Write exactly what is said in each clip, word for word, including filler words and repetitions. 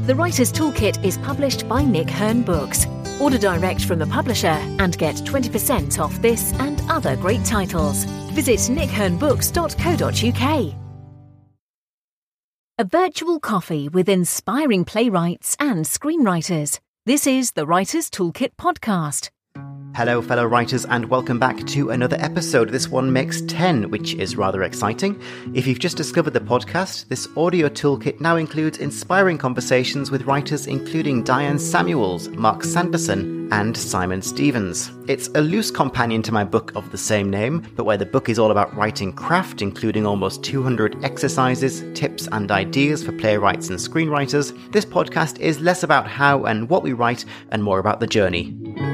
The Writer's Toolkit is published by Nick Hern Books. Order direct from the publisher and get twenty percent off this and other great titles. Visit nick hern books dot co dot uk. A virtual coffee with inspiring playwrights and screenwriters. This is the Writer's Toolkit podcast. Hello, fellow writers, and welcome back to another episode. This one makes ten, which is rather exciting. If you've just discovered the podcast, this audio toolkit now includes inspiring conversations with writers including Diane Samuels, Mark Sanderson, and Simon Stevens. It's a loose companion to my book of the same name, but where the book is all about writing craft, including almost two hundred exercises, tips, and ideas for playwrights and screenwriters, this podcast is less about how and what we write and more about the journey.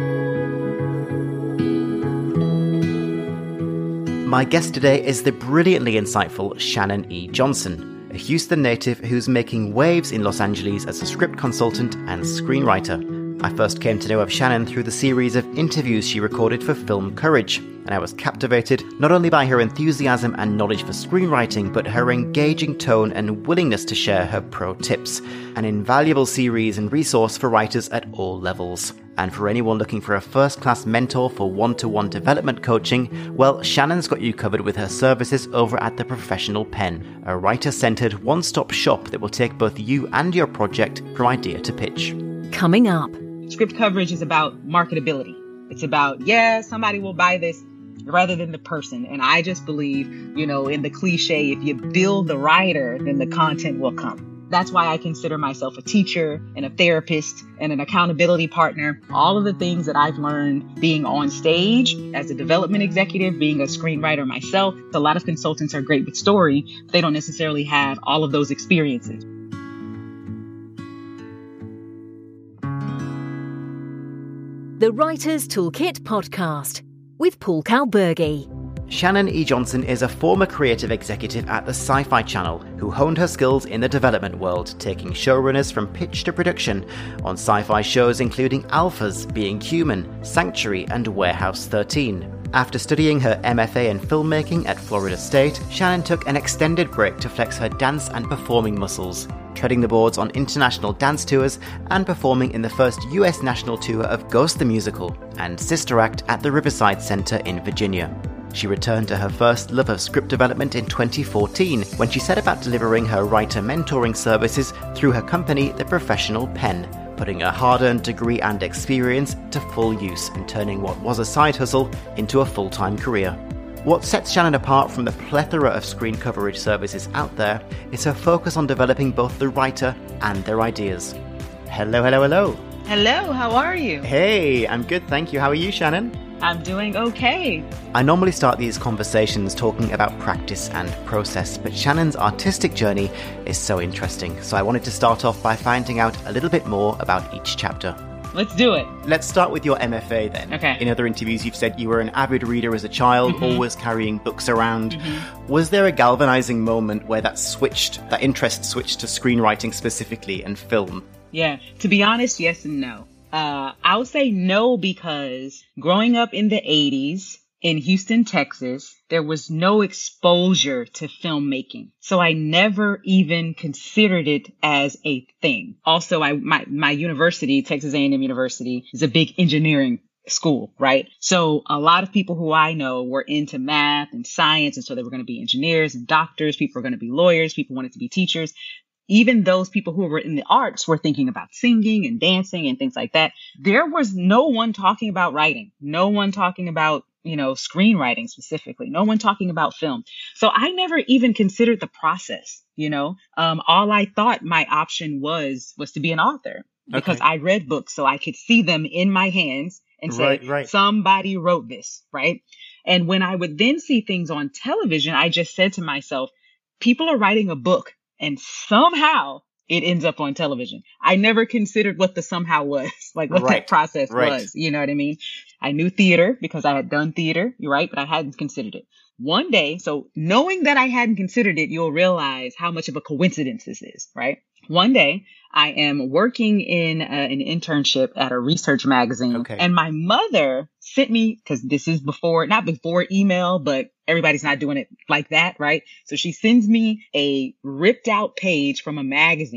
My guest today is the brilliantly insightful Shannon E. Johnson, a Houston native who's making waves in Los Angeles as a script consultant and screenwriter. I first came to know of Shannon through the series of interviews she recorded for Film Courage, and I was captivated not only by her enthusiasm and knowledge for screenwriting, but her engaging tone and willingness to share her pro tips, an invaluable series and resource for writers at all levels. And for anyone looking for a first-class mentor for one-to-one development coaching, well, Shannon's got you covered with her services over at The Professional Pen, a writer-centered one-stop shop that will take both you and your project from idea to pitch. Coming up. Script coverage is about marketability. It's about, yeah, somebody will buy this rather than the person. And I just believe, you know, in the cliche, if you build the writer, then the content will come. That's why I consider myself a teacher and a therapist and an accountability partner. All of the things that I've learned being on stage as a development executive, being a screenwriter myself. A lot of consultants are great with story, but they don't necessarily have all of those experiences. The Writer's Toolkit podcast with Paul Kalburgi. Shannon E. Johnson is a former creative executive at the Sci-Fi Channel who honed her skills in the development world, taking showrunners from pitch to production on sci-fi shows including Alphas, Being Human, Sanctuary, and Warehouse thirteen. After studying her M F A in filmmaking at Florida State, Shannon took an extended break to flex her dance and performing muscles, treading the boards on international dance tours and performing in the first U S national tour of Ghost the Musical and Sister Act at the Riverside Center in Virginia. She returned to her first love of script development in twenty fourteen when she set about delivering her writer mentoring services through her company, The Professional Pen, putting a hard-earned degree and experience to full use and turning what was a side hustle into a full-time career. What sets Shannon apart from the plethora of screen coverage services out there is her focus on developing both the writer and their ideas. Hello, hello, hello. Hello, how are you? Hey, I'm good, thank you. How are you, Shannon? I'm doing okay. I normally start these conversations talking about practice and process, but Shannon's artistic journey is so interesting. So I wanted to start off by finding out a little bit more about each chapter. Let's do it. Let's start with your M F A then. Okay. In other interviews, you've said you were an avid reader as a child, mm-hmm. always carrying books around. Mm-hmm. Was there a galvanizing moment where that switched, that interest switched to screenwriting specifically and film? Yeah. To be honest, yes and no. Uh, I would say no because growing up in the eighties in Houston, Texas, there was no exposure to filmmaking. So I never even considered it as a thing. Also, I my, my university, Texas A and M University, is a big engineering school, right? So a lot of people who I know were into math and science. And so they were going to be engineers and doctors. People were going to be lawyers. People wanted to be teachers. Even those people who were in the arts were thinking about singing and dancing and things like that. There was no one talking about writing, no one talking about, you know, screenwriting specifically, no one talking about film. So I never even considered the process, you know, um, all I thought my option was, was to be an author because okay. I read books so I could see them in my hands and say, right, right. somebody wrote this, right? And when I would then see things on television, I just said to myself, people are writing a book. And somehow it ends up on television. I never considered what the somehow was, like what right. that process right. was. You know what I mean? I knew theater because I had done theater, you're right, but I hadn't considered it. One day, so knowing that I hadn't considered it, you'll realize how much of a coincidence this is, right? One day, I am working in a, an internship at a research magazine. Okay. And my mother sent me, because this is before, not before email, but everybody's not doing it like that, right? So she sends me a ripped out page from a magazine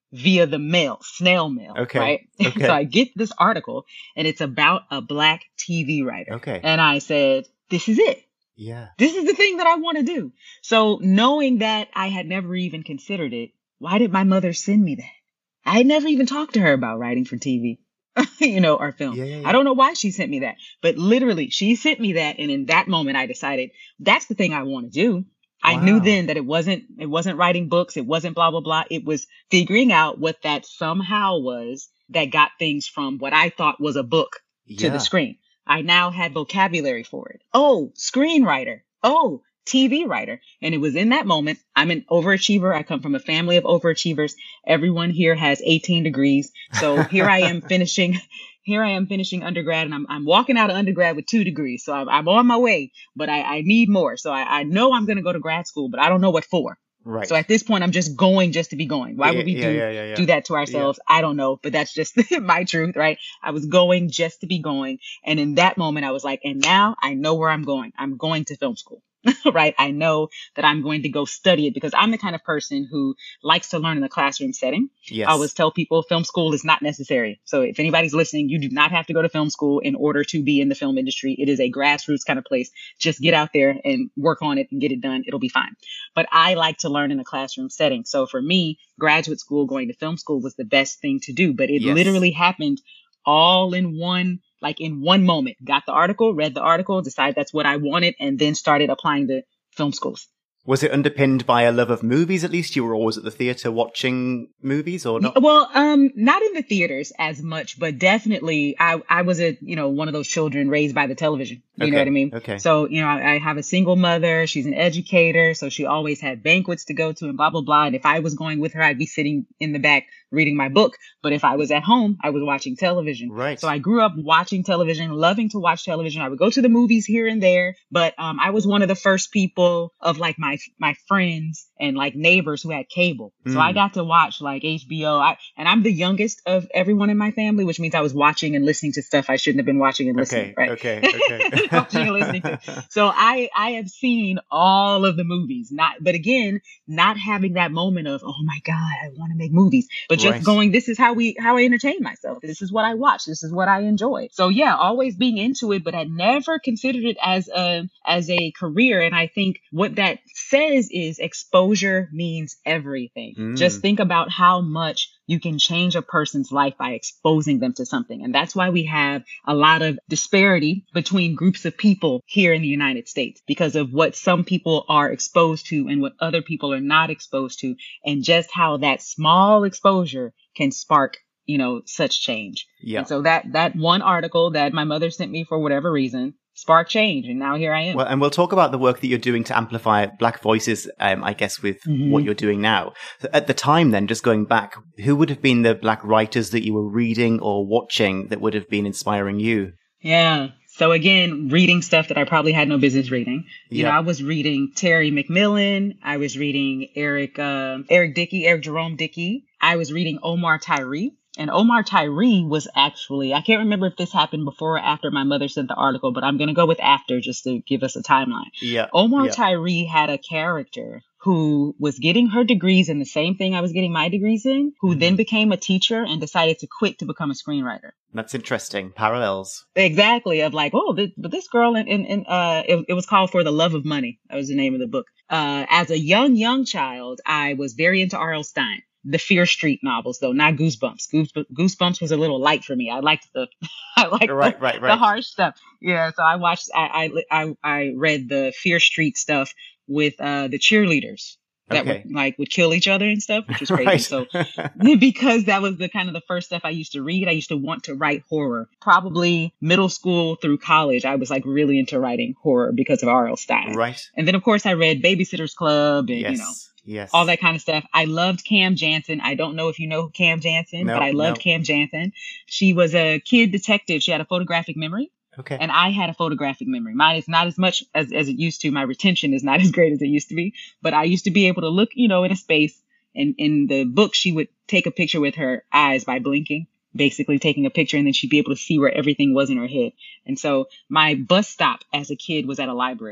via the mail, snail mail. Okay. Right. Okay. So I get this article and it's about a Black T V writer. Okay. And I said, this is it. Yeah. This is the thing that I want to do. So knowing that I had never even considered it, why did my mother send me that? I had never even talked to her about writing for T V. You know, or film. Yeah, yeah, yeah. I don't know why she sent me that, but literally she sent me that. And in that moment, I decided that's the thing I want to do. I Wow. knew then that it wasn't, it wasn't writing books. It wasn't blah, blah, blah. It was figuring out what that somehow was that got things from what I thought was a book to Yeah. the screen. I now had vocabulary for it. Oh, screenwriter. Oh, T V writer. And it was in that moment. I'm an overachiever. I come from a family of overachievers. Everyone here has eighteen degrees. So here I am finishing, here I am finishing undergrad, and I'm, I'm walking out of undergrad with two degrees. So I'm, I'm on my way, but I, I need more. So I, I know I'm going to go to grad school, but I don't know what for. Right. So at this point, I'm just going just to be going. Why Yeah, would we yeah, do, yeah, yeah, yeah. do that to ourselves? I don't know, but that's just my truth, right? I was going just to be going. And in that moment, I was like, and now I know where I'm going. I'm going to film school. Right. I know that I'm going to go study it because I'm the kind of person who likes to learn in the classroom setting. Yes. I always tell people film school is not necessary. So if anybody's listening, you do not have to go to film school in order to be in the film industry. It is a grassroots kind of place. Just get out there and work on it and get it done. It'll be fine. But I like to learn in a classroom setting. So for me, graduate school, going to film school was the best thing to do. But it Yes. literally happened all in one, like in one moment. Got the article, read the article, decided that's what I wanted, and then started applying to film schools. Was it underpinned by a love of movies, at least? You were always at the theatre watching movies, or not? Well, um, not in the theaters as much, but definitely I, I was a, you know, one of those children raised by the television. You Okay, know what I mean? okay. So, you know, I, I have a single mother. She's an educator. So she always had banquets to go to and blah, blah, blah. And if I was going with her, I'd be sitting in the back reading my book. But if I was at home, I was watching television. Right. So I grew up watching television, loving to watch television. I would go to the movies here and there, but um, I was one of the first people of like my my friends and like neighbors who had cable. So Mm. I got to watch like H B O. I, and I'm the youngest of everyone in my family, which means I was watching and listening to stuff I shouldn't have been watching and listening. Okay, Right. okay, okay. Watching and listening to. So I I have seen all of the movies. Not, but again, not having that moment of, oh my God, I want to make movies, but just Right. going, this is how we how I entertain myself. This is what I watch. This is what I enjoy. So yeah, always being into it, but had never considered it as a as a career. And I think what that says is exposure means everything. Mm. Just think about how much you can change a person's life by exposing them to something. And that's why we have a lot of disparity between groups of people here in the United States because of what some people are exposed to and what other people are not exposed to, and just how that small exposure can spark, you know, such change. Yeah. And so that, that one article that my mother sent me for whatever reason sparked change. And now here I am. Well, and we'll talk about the work that you're doing to amplify Black voices, um, I guess, with Mhm. what you're doing now. So at the time then, just going back, who would have been the Black writers that you were reading or watching that would have been inspiring you? Yeah. So again, reading stuff that I probably had no business reading. You Yeah. know, I was reading Terry McMillan. I was reading Eric, um, Eric Dickey, Eric Jerome Dickey. I was reading Omar Tyree. And Omar Tyree was actually, I can't remember if this happened before or after my mother sent the article, but I'm going to go with after just to give us a timeline. Yeah. Omar yeah. Tyree had a character who was getting her degrees in the same thing I was getting my degrees in, who Mm-hmm. then became a teacher and decided to quit to become a screenwriter. That's interesting. Parallels. Exactly. Of like, oh, this, but this girl in, in, in uh, it, it was called For the Love of Money. That was the name of the book. Uh, as a young, young child, I was very into R L. Stine. The Fear Street novels, though, not Goosebumps. Goose, Goosebumps was a little light for me. I liked the, I liked Right, the, right, the right. harsh stuff. Yeah, so I watched, I, I, I, I read the Fear Street stuff with uh, the cheerleaders that Okay. would like would kill each other and stuff, which was crazy. Right. So because that was the kind of the first stuff I used to read, I used to want to write horror. Probably middle school through college, I was like really into writing horror because of R L. Stine. Right. And then of course I read Babysitter's Club and Yes. you know. Yes. All that kind of stuff. I loved Cam Jansen. I don't know if you know Cam Jansen, No, but I loved no. Cam Jansen. She was a kid detective. She had a photographic memory, Okay. and I had a photographic memory. Mine is not as much as, as it used to. My retention is not as great as it used to be, but I used to be able to look, you know, in a space. And in the book, she would take a picture with her eyes by blinking, basically taking a picture, and then she'd be able to see where everything was in her head. And so my bus stop as a kid was at a library.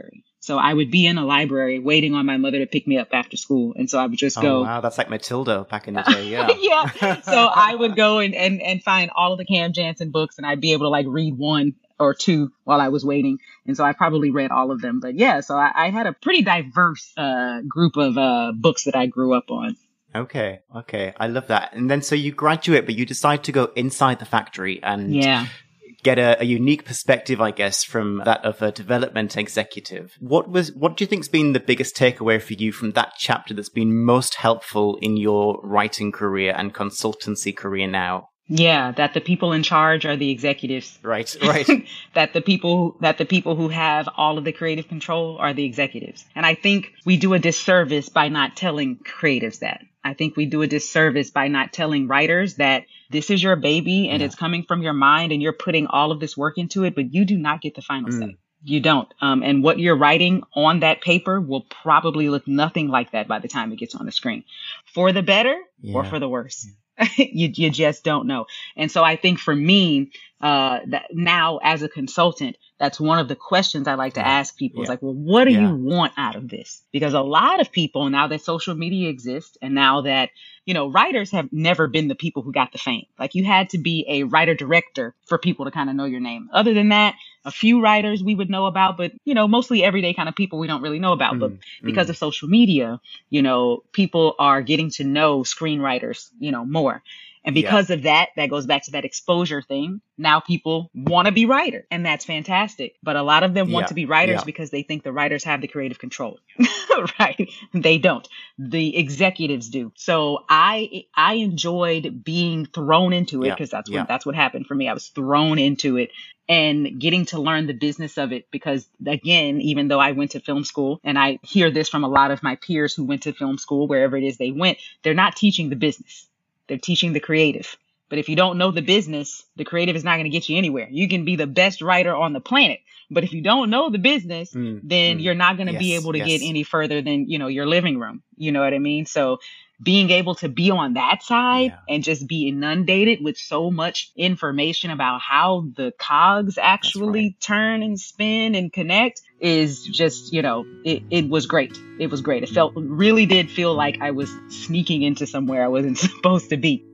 So I would be in a library waiting on my mother to pick me up after school. And so I would just oh, go. Wow, that's like Matilda back in the day. Yeah. yeah. So I would go and, and, and find all of the Cam Jansen books, and I'd be able to like read one or two while I was waiting. And so I probably read all of them. But yeah, so I, I had a pretty diverse uh, group of uh, books that I grew up on. Okay. Okay. I love that. And then so you graduate, but you decide to go inside the factory and yeah. get a, a unique perspective, I guess, from that of a development executive. What was, what do you think's been the biggest takeaway for you from that chapter that's been most helpful in your writing career and consultancy career now? Yeah, that the people in charge are the executives. Right, right. that the people that the people who have all of the creative control are the executives. And I think we do a disservice by not telling creatives that. I think we do a disservice by not telling writers that this is your baby and yeah. it's coming from your mind and you're putting all of this work into it, but you do not get the final mm. say. You don't. Um, and what you're writing on that paper will probably look nothing like that by the time it gets on the screen. For the better yeah. or for the worse. Yeah. you you just don't know. And so I think for me, uh, that now as a consultant, that's one of the questions I like to ask people. Yeah. It's like, well, what do yeah. you want out of this? Because a lot of people, now that social media exists and now that, you know, writers have never been the people who got the fame. Like you had to be a writer director for people to kind of know your name. Other than that, a few writers we would know about, but, you know, mostly everyday kind of people we don't really know about. Mm, but because mm. of social media, you know, people are getting to know screenwriters, you know, more. And because yeah. of that, that goes back to that exposure thing. Now people want to be writers, and that's fantastic. But a lot of them want yeah. to be writers yeah. because they think the writers have the creative control, right? They don't. The executives do. So I I enjoyed being thrown into it because yeah. that's what yeah. that's what happened for me. I was thrown into it and getting to learn the business of it because, again, even though I went to film school, and I hear this from a lot of my peers who went to film school, wherever it is they went, they're not teaching the business. They're teaching the creative. But if you don't know the business, the creative is not going to get you anywhere. You can be the best writer on the planet, but if you don't know the business, mm, then mm, you're not going to yes, be able to yes. get any further than, you know, your living room. You know what I mean? So being able to be on that side yeah. and just be inundated with so much information about how the cogs actually right. turn and spin and connect is just, you know, it, it was great. It was great. It felt, really did feel like I was sneaking into somewhere I wasn't supposed to be.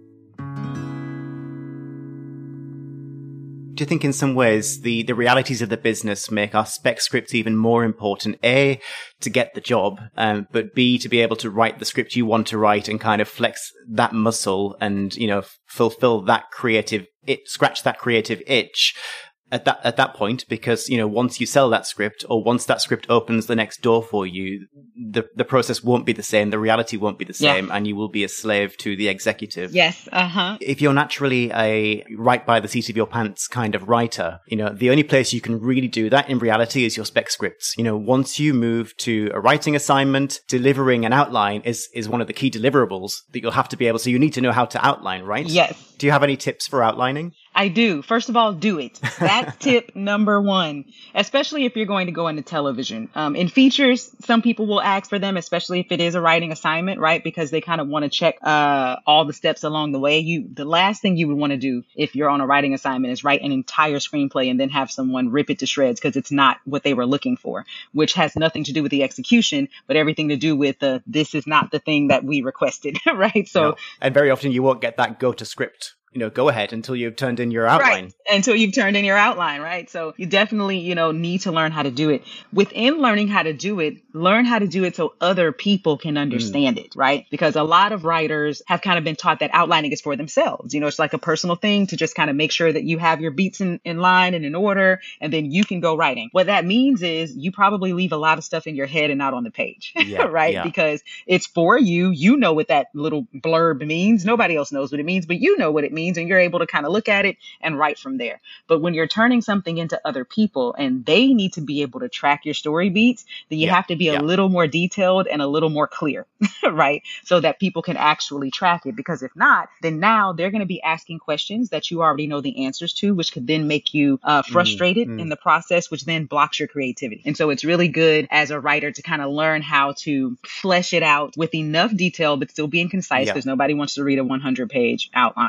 Do you think in some ways the, the realities of the business make our spec scripts even more important? A, to get the job, um, but B, to be able to write the script you want to write and kind of flex that muscle and, you know, fulfill that creative, it, scratch that creative itch at that, at that point, because, you know, once you sell that script or once that script opens the next door for you, the, the process won't be the same. The reality won't be the same. Yeah. And you will be a slave to the executive. Yes. Uh-huh. If you're naturally a right by the seat of your pants kind of writer, you know, the only place you can really do that in reality is your spec scripts. You know, once you move to a writing assignment, delivering an outline is, is one of the key deliverables that you'll have to be able, so you need to know how to outline, right? Yes. Do you have any tips for outlining? I do. First of all, do it. That's tip number one, especially if you're going to go into television. Um, in features, some people will ask for them, especially if it is a writing assignment, right? Because they kind of want to check uh, all the steps along the way. You, the last thing you would want to do if you're on a writing assignment is write an entire screenplay and then have someone rip it to shreds because it's not what they were looking for, which has nothing to do with the execution, but everything to do with the, this is not the thing that we requested, right? So, no. And very often you won't get that go to script. You know, go ahead until you've turned in your outline. Right. Until you've turned in your outline, right? So you definitely, you know, need to learn how to do it. Within learning how to do it, learn how to do it so other people can understand mm. it, right? Because a lot of writers have kind of been taught that outlining is for themselves. You know, it's like a personal thing to just kind of make sure that you have your beats in, in line and in order, and then you can go writing. What that means is you probably leave a lot of stuff in your head and not on the page, yeah, right? Yeah. Because it's for you. You know what that little blurb means. Nobody else knows what it means, but you know what it means. And you're able to kind of look at it and write from there. But when you're turning something into other people and they need to be able to track your story beats, then you yeah, have to be a yeah. little more detailed and a little more clear, right? So that people can actually track it. Because if not, then now they're going to be asking questions that you already know the answers to, which could then make you uh, frustrated mm, mm. in the process, which then blocks your creativity. And so it's really good as a writer to kind of learn how to flesh it out with enough detail, but still being concise because yeah. nobody wants to read a one hundred page outline, right?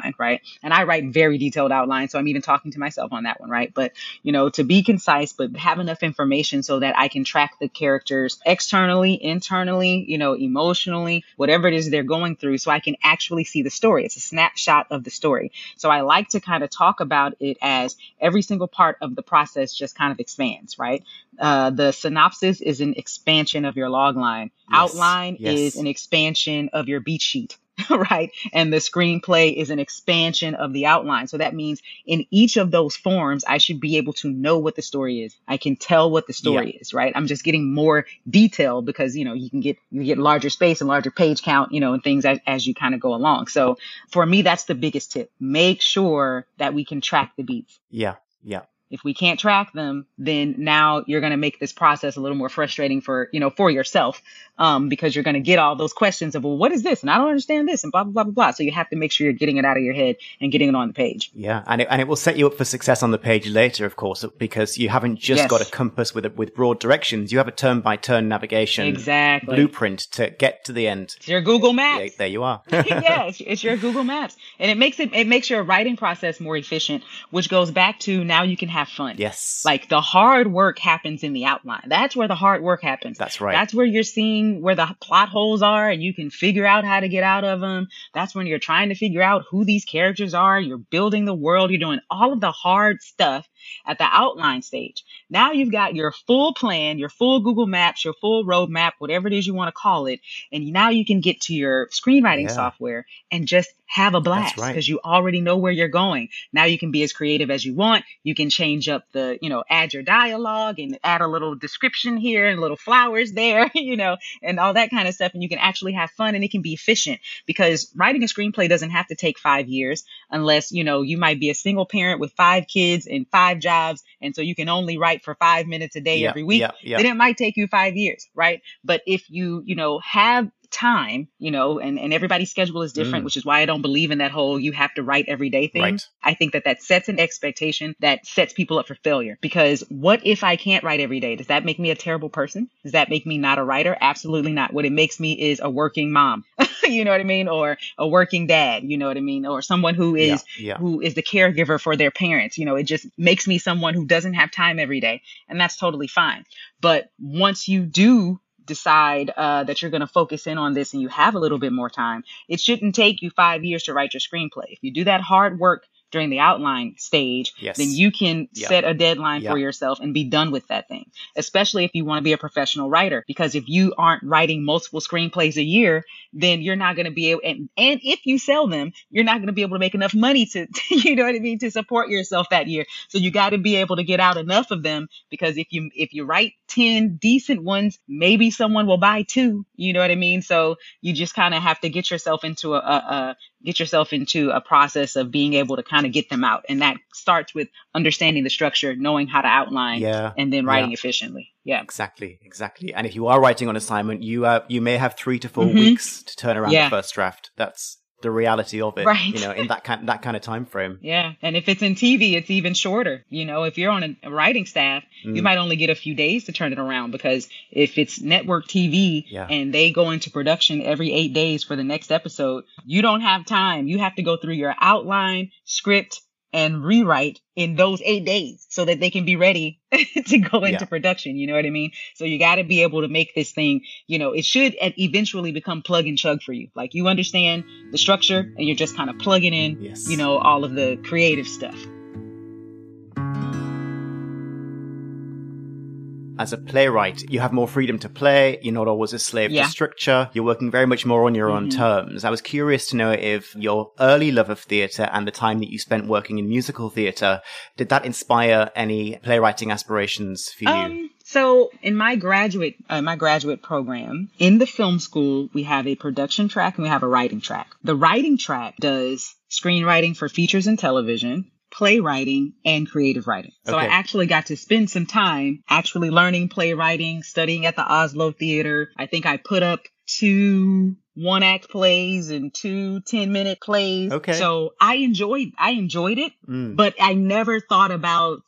And I write very detailed outlines. So I'm even talking to myself on that one, right? But, you know, to be concise, but have enough information so that I can track the characters externally, internally, you know, emotionally, whatever it is they're going through, so I can actually see the story. It's a snapshot of the story. So I like to kind of talk about it as every single part of the process just kind of expands, right? Uh, the synopsis is an expansion of your log line. Yes. Outline yes. is an expansion of your beat sheet. Right. And the screenplay is an expansion of the outline. So that means in each of those forms, I should be able to know what the story is. I can tell what the story yeah. is, right? I'm just getting more detail because, you know, you can get, you get larger space and larger page count, you know, and things as, as you kind of go along. So for me, that's the biggest tip. Make sure that we can track the beats. Yeah. Yeah. If we can't track them, then now you're going to make this process a little more frustrating for, you know, for yourself, um, because you're going to get all those questions of, well, what is this? And I don't understand this and blah, blah, blah, blah, blah. So you have to make sure you're getting it out of your head and getting it on the page. Yeah. And it, and it will set you up for success on the page later, of course, because you haven't just yes. got a compass with, a, with broad directions. You have a turn by turn navigation exactly. blueprint to get to the end. It's your Google Maps. Yeah, there you are. Yeah, it's, it's your Google Maps. And it makes it, it makes your writing process more efficient, which goes back to now you can have fun. Yes. Like the hard work happens in the outline. That's where the hard work happens. That's right. That's where you're seeing where the plot holes are and you can figure out how to get out of them. That's when you're trying to figure out who these characters are. You're building the world. You're doing all of the hard stuff at the outline stage. Now you've got your full plan, your full Google Maps, your full roadmap, whatever it is you want to call it. And now you can get to your screenwriting yeah. software and just have a blast because right. you already know where you're going. Now you can be as creative as you want. You can change up the, you know, add your dialogue and add a little description here and little flowers there, you know, and all that kind of stuff. And you can actually have fun and it can be efficient because writing a screenplay doesn't have to take five years unless, you know, you might be a single parent with five kids and five jobs. And so you can only write for five minutes a day yeah, every week. Yeah, yeah. Then it might take you five years, right? But if you, you know, have time, you know, and, and everybody's schedule is different, mm. which is why I don't believe in that whole you have to write every day thing. Right. I think that that sets an expectation that sets people up for failure. Because what if I can't write every day? Does that make me a terrible person? Does that make me not a writer? Absolutely not. What it makes me is a working mom. You know what I mean? Or a working dad, you know what I mean? Or someone who is, yeah, yeah. who is the caregiver for their parents. You know, it just makes me someone who doesn't have time every day. And that's totally fine. But once you do decide uh, that you're going to focus in on this and you have a little bit more time, it shouldn't take you five years to write your screenplay. If you do that hard work during the outline stage, yes. then you can yeah. set a deadline yeah. for yourself and be done with that thing, especially if you want to be a professional writer. Because if you aren't writing multiple screenplays a year, then you're not going to be able, and, and if you sell them, you're not going to be able to make enough money to, you know what I mean, to support yourself that year. So you got to be able to get out enough of them, because if you, if you write ten decent ones, maybe someone will buy two, you know what I mean? So you just kind of have to get yourself into a, a, a get yourself into a process of being able to kind of get them out. And that starts with understanding the structure, knowing how to outline, yeah. and then writing yeah. efficiently. Yeah, exactly. Exactly. And if you are writing on assignment, you, uh, you may have three to four mm-hmm. weeks to turn around yeah. the first draft. That's the reality of it, right. you know, in that kind, that kind of time frame. Yeah. And if it's in T V, it's even shorter. You know, if you're on a, a writing staff, mm. you might only get a few days to turn it around, because if it's network T V yeah. and they go into production every eight days for the next episode, you don't have time. You have to go through your outline, script, and rewrite in those eight days so that they can be ready to go into yeah. production. You know what I mean? So you got to be able to make this thing, you know, it should eventually become plug and chug for you. Like, you understand the structure and you're just kind of plugging in, yes. you know, all of the creative stuff. As a playwright, you have more freedom to play. You're not always a slave yeah. to structure. You're working very much more on your mm-hmm. own terms. I was curious to know if your early love of theatre and the time that you spent working in musical theatre, did that inspire any playwriting aspirations for you? Um, so in my graduate, uh, my graduate program, in the film school, we have a production track and we have a writing track. The writing track does screenwriting for features and television, playwriting, and creative writing. So okay. I actually got to spend some time actually learning playwriting, studying at the Oslo Theater. I think I put up two one act plays and two ten minute plays. Okay. So I enjoyed, I enjoyed it, mm. but I never thought about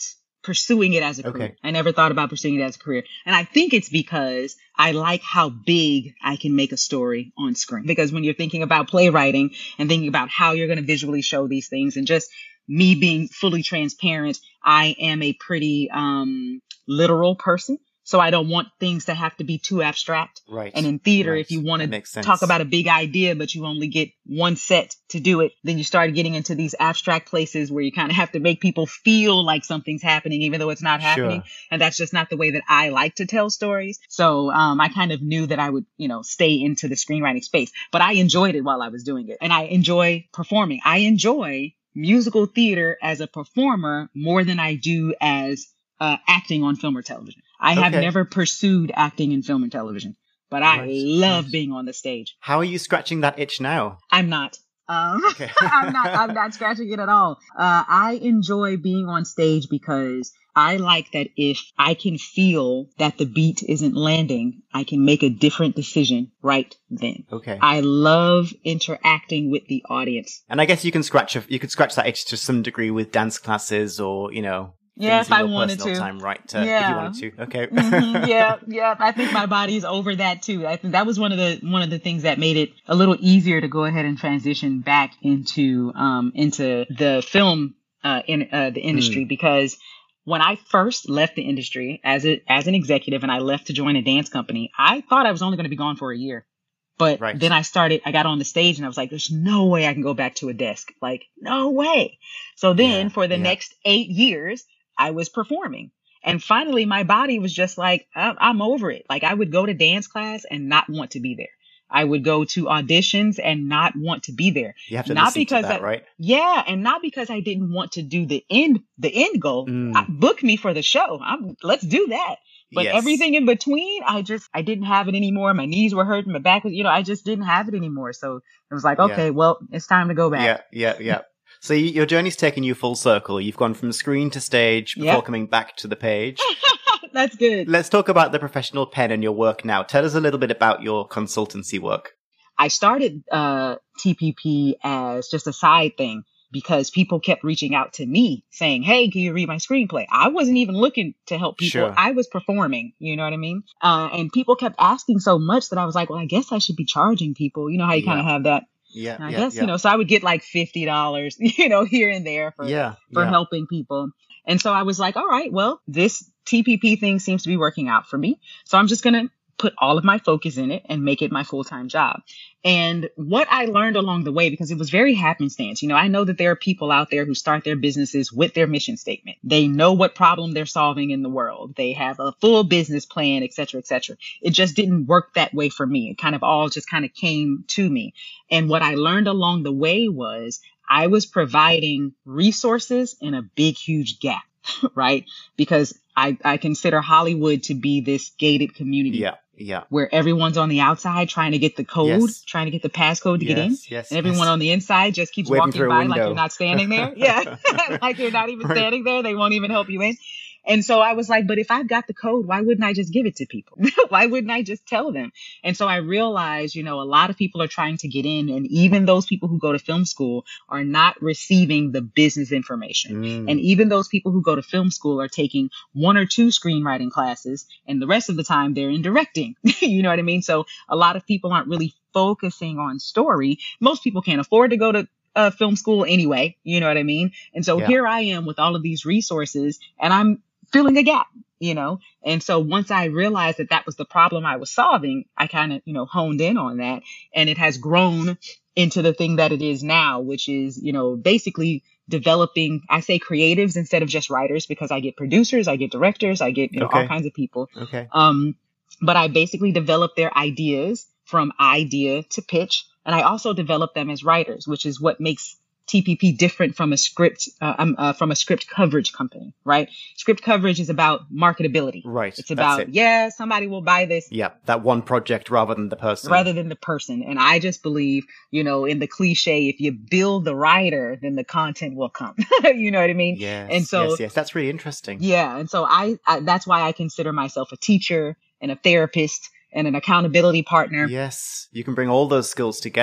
pursuing it as a career. Okay. I never thought about pursuing it as a career. And I think it's because I like how big I can make a story on screen. Because when you're thinking about playwriting and thinking about how you're going to visually show these things, and just me being fully transparent, I am a pretty um, literal person. So I don't want things to have to be too abstract. Right. And in theater, right. if you want That to talk about a big idea, but you only get one set to do it, then you start getting into these abstract places where you kind of have to make people feel like something's happening, even though it's not happening. Sure. And that's just not the way that I like to tell stories. So um, I kind of knew that I would, you know, stay into the screenwriting space. But I enjoyed it while I was doing it. And I enjoy performing. I enjoy musical theater as a performer more than I do as uh, acting on film or television. I have Okay. never pursued acting in film and television, but I Right, love right. being on the stage. How are you scratching that itch now? I'm not. Um, Okay. I'm not. I'm not scratching it at all. Uh, I enjoy being on stage because I like that if I can feel that the beat isn't landing, I can make a different decision right then. Okay. I love interacting with the audience. And I guess you can scratch a, you could scratch that itch to some degree with dance classes or, you know, Yeah, things if in I your wanted personal to. time, right? To, If Yeah. you wanted to. Okay. Mhm, yeah, yeah. I think my body's over that too. I think that was one of the one of the things that made it a little easier to go ahead and transition back into um into the film uh in uh, the industry, because when I first left the industry as a as an executive and I left to join a dance company, I thought I was only going to be gone for a year. But Right. then I started, I got on the stage and I was like, there's no way I can go back to a desk. Like, no way. So then Yeah, for the yeah. next eight years, I was performing. And finally, my body was just like, I- I'm over it. Like, I would go to dance class and not want to be there. I would go to auditions and not want to be there. You have to Not listen because to that, I- right? Yeah, and not because I didn't want to do the end, the end goal. Mm. I, book me for the show. I'm, let's do that. But Yes. everything in between, I just, I didn't have it anymore. My knees were hurting, my back was, you know, I just didn't have it anymore. So it was like, Yeah. okay, well, it's time to go back. Yeah, yeah, yeah. So y- your journey's taken you full circle. You've gone from screen to stage before Yep. coming back to the page. That's good. Let's talk about the professional pen and your work now. Tell us a little bit about your consultancy work. I started uh, T P P as just a side thing because people kept reaching out to me saying, hey, can you read my screenplay? I wasn't even looking to help people. Sure. I was performing, you know what I mean? Uh, and people kept asking so much that I was like, well, I guess I should be charging people. You know how you kind of Yeah. have that. Yeah, And I yeah, guess, yeah. you know, so I would get like fifty dollars, you know, here and there for, yeah, for yeah. helping people. And so I was like, all right, well, this T P P thing seems to be working out for me. So I'm just going to put all of my focus in it and make it my full-time job. And what I learned along the way, because it was very happenstance, you know, I know that there are people out there who start their businesses with their mission statement. They know what problem they're solving in the world. They have a full business plan, et cetera, et cetera. It just didn't work that way for me. It kind of all just kind of came to me. And what I learned along the way was I was providing resources in a big, huge gap, right? Because I, I consider Hollywood to be this gated community. Yeah, yeah. Where everyone's on the outside trying to get the code, Yes. trying to get the passcode to get in. Yes, yes, And everyone yes. on the inside just keeps Waving walking through a by like window. you're not standing there. Yeah. Like you're not even Right. standing there. They won't even help you in. And so I was like, but if I've got the code, why wouldn't I just give it to people? Why wouldn't I just tell them? And so I realized, you know, a lot of people are trying to get in, and even those people who go to film school are not receiving the business information. Mm. And even those people who go to film school are taking one or two screenwriting classes, and the rest of the time they're in directing. You know what I mean? So a lot of people aren't really focusing on story. Most people can't afford to go to uh, film school anyway. You know what I mean? And so Yeah. here I am with all of these resources, and I'm filling a gap, you know? And so once I realized that that was the problem I was solving, I kind of, you know, honed in on that, and it has grown into the thing that it is now, which is, you know, basically developing, I say creatives instead of just writers, because I get producers, I get directors, I get, you know, all Okay. kinds of people. Okay. Um, but I basically develop their ideas from idea to pitch. And I also develop them as writers, which is what makes T P P different from a script, uh, um, uh, from a script coverage company, right? Script coverage is about marketability. Right. It's that's about, it. yeah, somebody will buy this Yeah, that one project rather than the person. rather than the person. And I just believe, you know, in the cliche, if you build the writer, then the content will come. You know what I mean? Yes. And so, yes, yes, that's really interesting. yeah. And so I, I, that's why I consider myself a teacher and a therapist and an accountability partner. Yes, you can bring all those skills together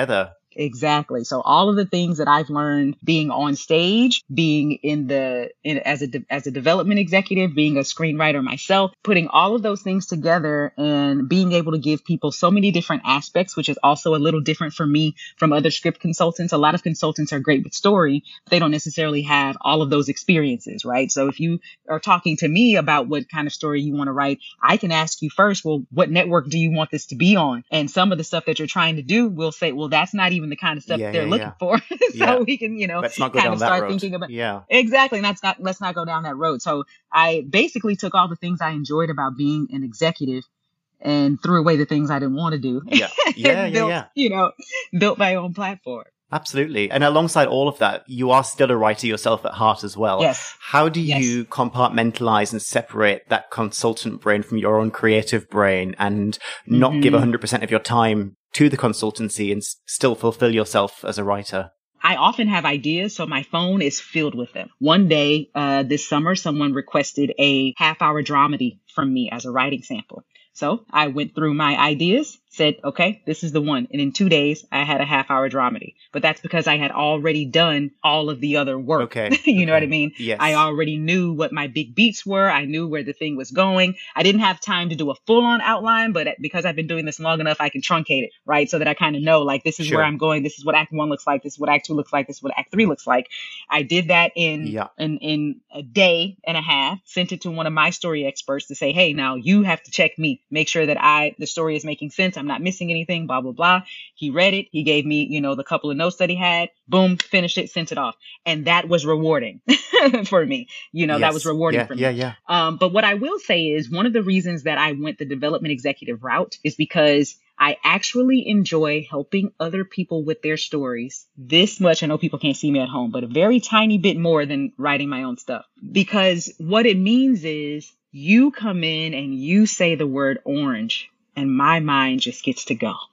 Exactly. So all of the things that I've learned being on stage, being in the, in, as a, de- as a development executive, being a screenwriter myself, putting all of those things together and being able to give people so many different aspects, which is also a little different for me from other script consultants. A lot of consultants are great with story, but they don't necessarily have all of those experiences, right? So if you are talking to me about what kind of story you want to write, I can ask you first, well, what network do you want this to be on? And some of the stuff that you're trying to do will say, well, that's not even the kind of stuff yeah, they're yeah, looking yeah. for. so yeah. we can, you know, let's not go kind down of that start road. thinking about, yeah, exactly. And that's not, let's not go down that road. So I basically took all the things I enjoyed about being an executive and threw away the things I didn't want to do. Yeah, yeah, yeah, built, yeah. You know, built my own platform. Absolutely. And alongside all of that, you are still a writer yourself at heart as well. Yes. How do yes. you compartmentalize and separate that consultant brain from your own creative brain and not mm-hmm. give one hundred percent of your time to the consultancy and s- still fulfill yourself as a writer? I often have ideas, so my phone is filled with them. One day, uh, this summer, someone requested a half hour dramedy from me as a writing sample. So I went through my ideas, said, okay, this is the one. And in two days, I had a half hour dramedy. But that's because I had already done all of the other work. Okay. you okay. know what I mean? Yes. I already knew what my big beats were. I knew where the thing was going. I didn't have time to do a full on outline, but because I've been doing this long enough, I can truncate it, right? So that I kind of know, like, this is sure. where I'm going. This is what act one looks like. This is what act two looks like. This is what act three looks like. I did that in, yeah. in, in a day and a half, sent it to one of my story experts to say, hey, now you have to check me, make sure that I, the story is making sense. I'm not missing anything, blah, blah, blah. He read it. He gave me, you know, the couple of notes that he had. Boom, finished it, sent it off. And that was rewarding for me. You know, yes. that was rewarding yeah, for me. Yeah, yeah. Um, but what I will say is one of the reasons that I went the development executive route is because I actually enjoy helping other people with their stories this much. I know people can't see me at home, but a very tiny bit more than writing my own stuff. Because what it means is you come in and you say the word orange and my mind just gets to go.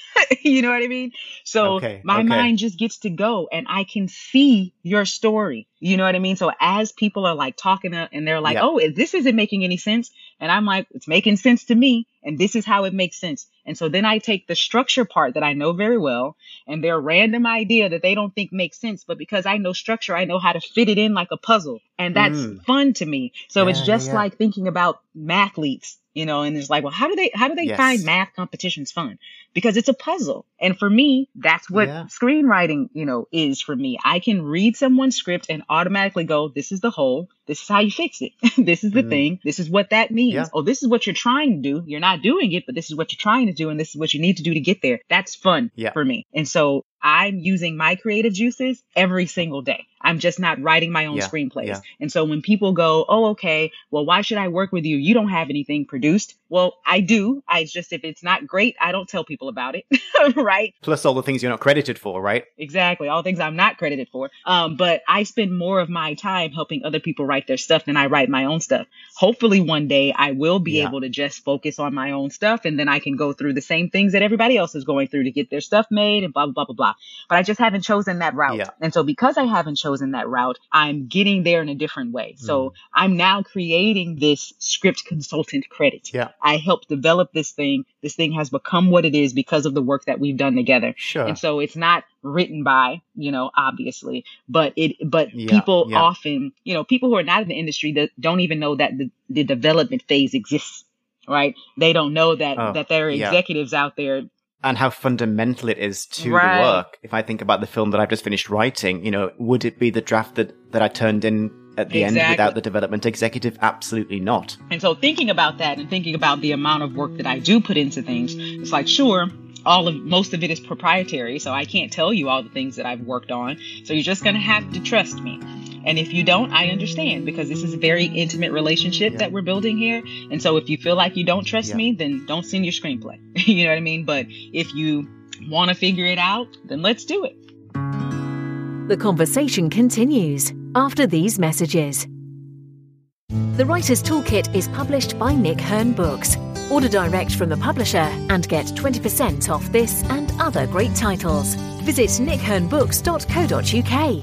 You know what I mean? So okay, my okay. mind just gets to go and I can see your story. You know what I mean? So as people are like talking to, and they're like, yeah. oh, this isn't making any sense. And I'm like, it's making sense to me. And this is how it makes sense. And so then I take the structure part that I know very well and their random idea that they don't think makes sense. But because I know structure, I know how to fit it in like a puzzle. And that's mm. fun to me. So yeah, it's just yeah, yeah. like thinking about mathletes, you know, and it's like, well, how do they, how do they yes. find math competitions fun? Because it's a puzzle. And for me, that's what yeah. screenwriting, you know, is for me. I can read someone's script and automatically go, this is the whole, this is how you fix it. This is the mm. thing. This is what that means. Yeah. Oh, this is what you're trying to do. You're not doing it, but this is what you're trying to do. And this is what you need to do to get there. That's fun yeah. for me. And so I'm using my creative juices every single day. I'm just not writing my own yeah, screenplays. Yeah. And so when people go, oh, okay, well, why should I work with you? You don't have anything produced. Well, I do. I just, if it's not great, I don't tell people about it. Right. Plus all the things you're not credited for, right? Exactly. All things I'm not credited for. Um, but I spend more of my time helping other people write their stuff than I write my own stuff. Hopefully one day I will be yeah. able to just focus on my own stuff. And then I can go through the same things that everybody else is going through to get their stuff made and blah, blah, blah, blah, blah. But I just haven't chosen that route. Yeah. And so because I haven't chosen that route, I'm getting there in a different way. Mm. So I'm now creating this script consultant credit. Yeah. I helped develop this thing. This thing has become what it is because of the work that we've done together. Sure. And so it's not written by, you know, obviously, but it, but yeah, people yeah. often, you know, people who are not in the industry that don't even know that the, the development phase exists, right? They don't know that, oh, that there are yeah. executives out there. And how fundamental it is to right. the work. If I think about the film that I've just finished writing, you know, would it be the draft that, that I turned in at the exactly. end without the development executive? Absolutely not. And so thinking about that and thinking about the amount of work that I do put into things, it's like, sure, all of most of it is proprietary. So I can't tell you all the things that I've worked on. So you're just going to have to trust me. And if you don't, I understand, because this is a very intimate relationship yeah. that we're building here. And so if you feel like you don't trust yeah. me, then don't send your screenplay. You know what I mean? But if you want to figure it out, then let's do it. The conversation continues after these messages. The Writer's Toolkit is published by Nick Hern Books. Order direct from the publisher and get twenty percent off this and other great titles. Visit nick hern books dot co dot uk.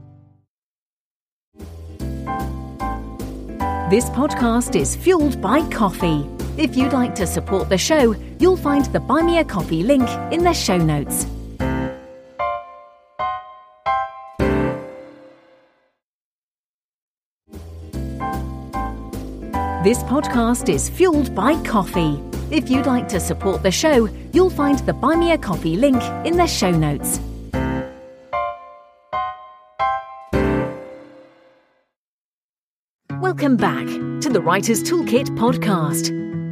This podcast is fueled by coffee. If you'd like to support the show, you'll find the Buy Me a Coffee link in the show notes. This podcast is fueled by coffee. If you'd like to support the show, you'll find the Buy Me a Coffee link in the show notes. Welcome back to the Writer's Toolkit podcast.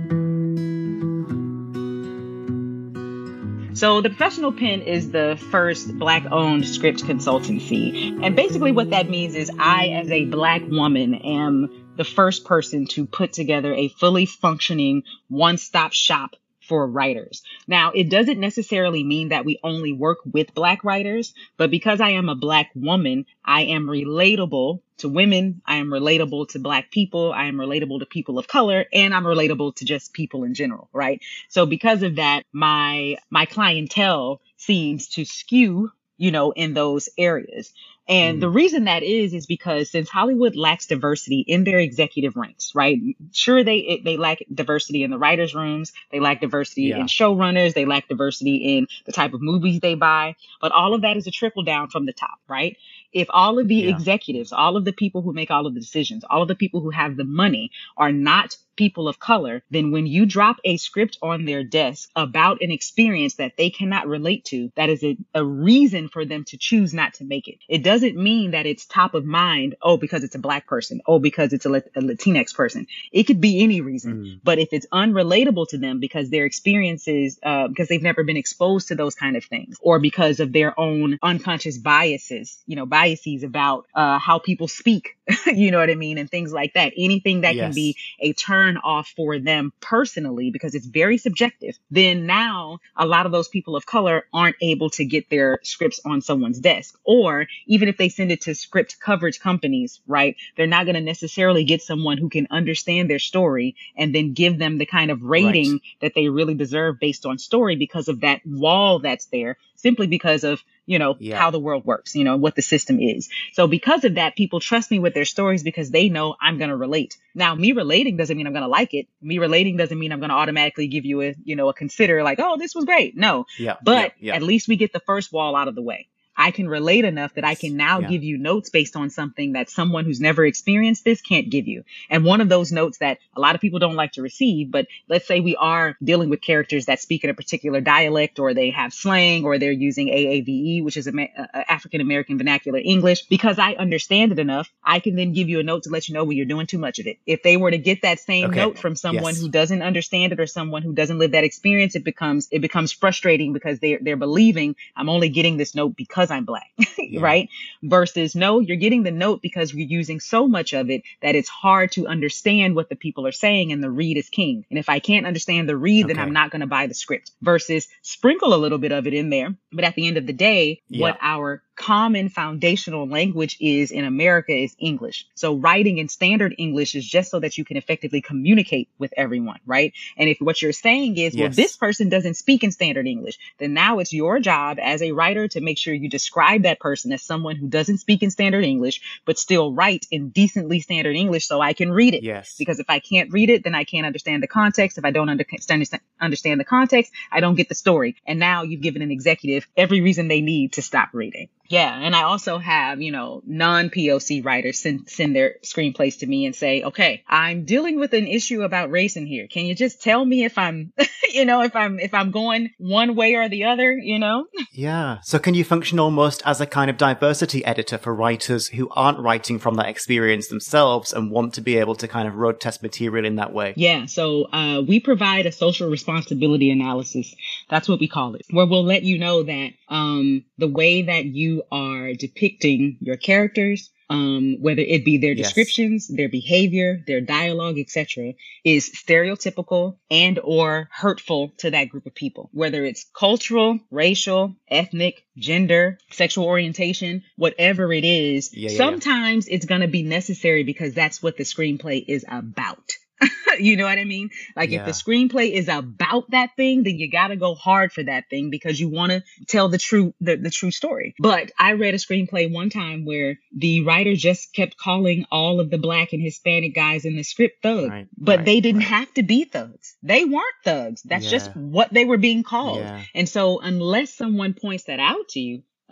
So the Professional Pen is the first Black-owned script consultancy. And basically what that means is I, as a Black woman, am the first person to put together a fully functioning one-stop shop for writers. Now, it doesn't necessarily mean that we only work with Black writers, but because I am a Black woman, I am relatable to women, I am relatable to Black people, I am relatable to people of color, and I'm relatable to just people in general, right? So because of that, my my clientele seems to skew, you know, in those areas. And mm. the reason that is, is because since Hollywood lacks diversity in their executive ranks, right? Sure, they they lack diversity in the writers' rooms. They lack diversity yeah. in showrunners. They lack diversity in the type of movies they buy. But all of that is a trickle down from the top, right? If all of the yeah. executives, all of the people who make all of the decisions, all of the people who have the money are not people of color, then when you drop a script on their desk about an experience that they cannot relate to, that is a, a reason for them to choose not to make it. It doesn't mean that it's top of mind, oh, because it's a Black person, oh, because it's a, a Latinx person. It could be any reason. Mm. But if it's unrelatable to them because their experiences, uh, because they've never been exposed to those kind of things, or because of their own unconscious biases, you know, biases about uh, how people speak, you know what I mean, and things like that. Anything that yes. can be a turn off for them personally, because it's very subjective, then now a lot of those people of color aren't able to get their scripts on someone's desk. Or even if they send it to script coverage companies, right, they're not going to necessarily get someone who can understand their story and then give them the kind of rating right. that they really deserve based on story, because of that wall that's there, simply because of, you know, yeah. how the world works, you know, what the system is. So because of that, people trust me with their stories because they know I'm going to relate. Now, me relating doesn't mean I'm going to like it. Me relating doesn't mean I'm going to automatically give you a, you know, a consider like, oh, this was great. No, yeah. but yeah. Yeah. at least we get the first wall out of the way. I can relate enough that I can now yeah. give you notes based on something that someone who's never experienced this can't give you. And one of those notes that a lot of people don't like to receive, but let's say we are dealing with characters that speak in a particular dialect, or they have slang, or they're using A A V E, which is Amer- uh, African American Vernacular English. Because I understand it enough, I can then give you a note to let you know when you're doing too much of it. If they were to get that same okay. note from someone yes. who doesn't understand it, or someone who doesn't live that experience, it becomes it becomes frustrating because they're they're believing I'm only getting this note because I'm Black, yeah. right? Versus no, you're getting the note because we're using so much of it that it's hard to understand what the people are saying, and the read is king. And if I can't understand the read, okay. then I'm not going to buy the script. Versus sprinkle a little bit of it in there. But at the end of the day, yeah. what our common foundational language is in America is English. So writing in standard English is just so that you can effectively communicate with everyone, right? And if what you're saying is, yes. well, this person doesn't speak in standard English, then now it's your job as a writer to make sure you describe that person as someone who doesn't speak in standard English, but still write in decently standard English so I can read it. Yes. Because if I can't read it, then I can't understand the context. If I don't understand, understand the context, I don't get the story. And now you've given an executive every reason they need to stop reading. Yeah. And I also have, you know, non-P O C writers send, send their screenplays to me and say, okay, I'm dealing with an issue about race in here. Can you just tell me if I'm, you know, if I'm, if I'm going one way or the other, you know? Yeah. So can you function almost as a kind of diversity editor for writers who aren't writing from that experience themselves and want to be able to kind of road test material in that way? Yeah. So, uh, we provide a social responsibility analysis. That's what we call it, where we'll let you know that, um, the way that you are depicting your characters, um, whether it be their descriptions, yes. their behavior, their dialogue, et cetera, is stereotypical and or hurtful to that group of people, whether it's cultural, racial, ethnic, gender, sexual orientation, whatever it is. Yeah, yeah, sometimes yeah. it's going to be necessary because that's what the screenplay is about. You know what I mean? Like yeah. if the screenplay is about that thing, then you got to go hard for that thing because you want to tell the true, the, the true story. But I read a screenplay one time where the writer just kept calling all of the Black and Hispanic guys in the script thugs, right, but right, they didn't right. have to be thugs. They weren't thugs. That's yeah. just what they were being called. Yeah. And so unless someone points that out to you,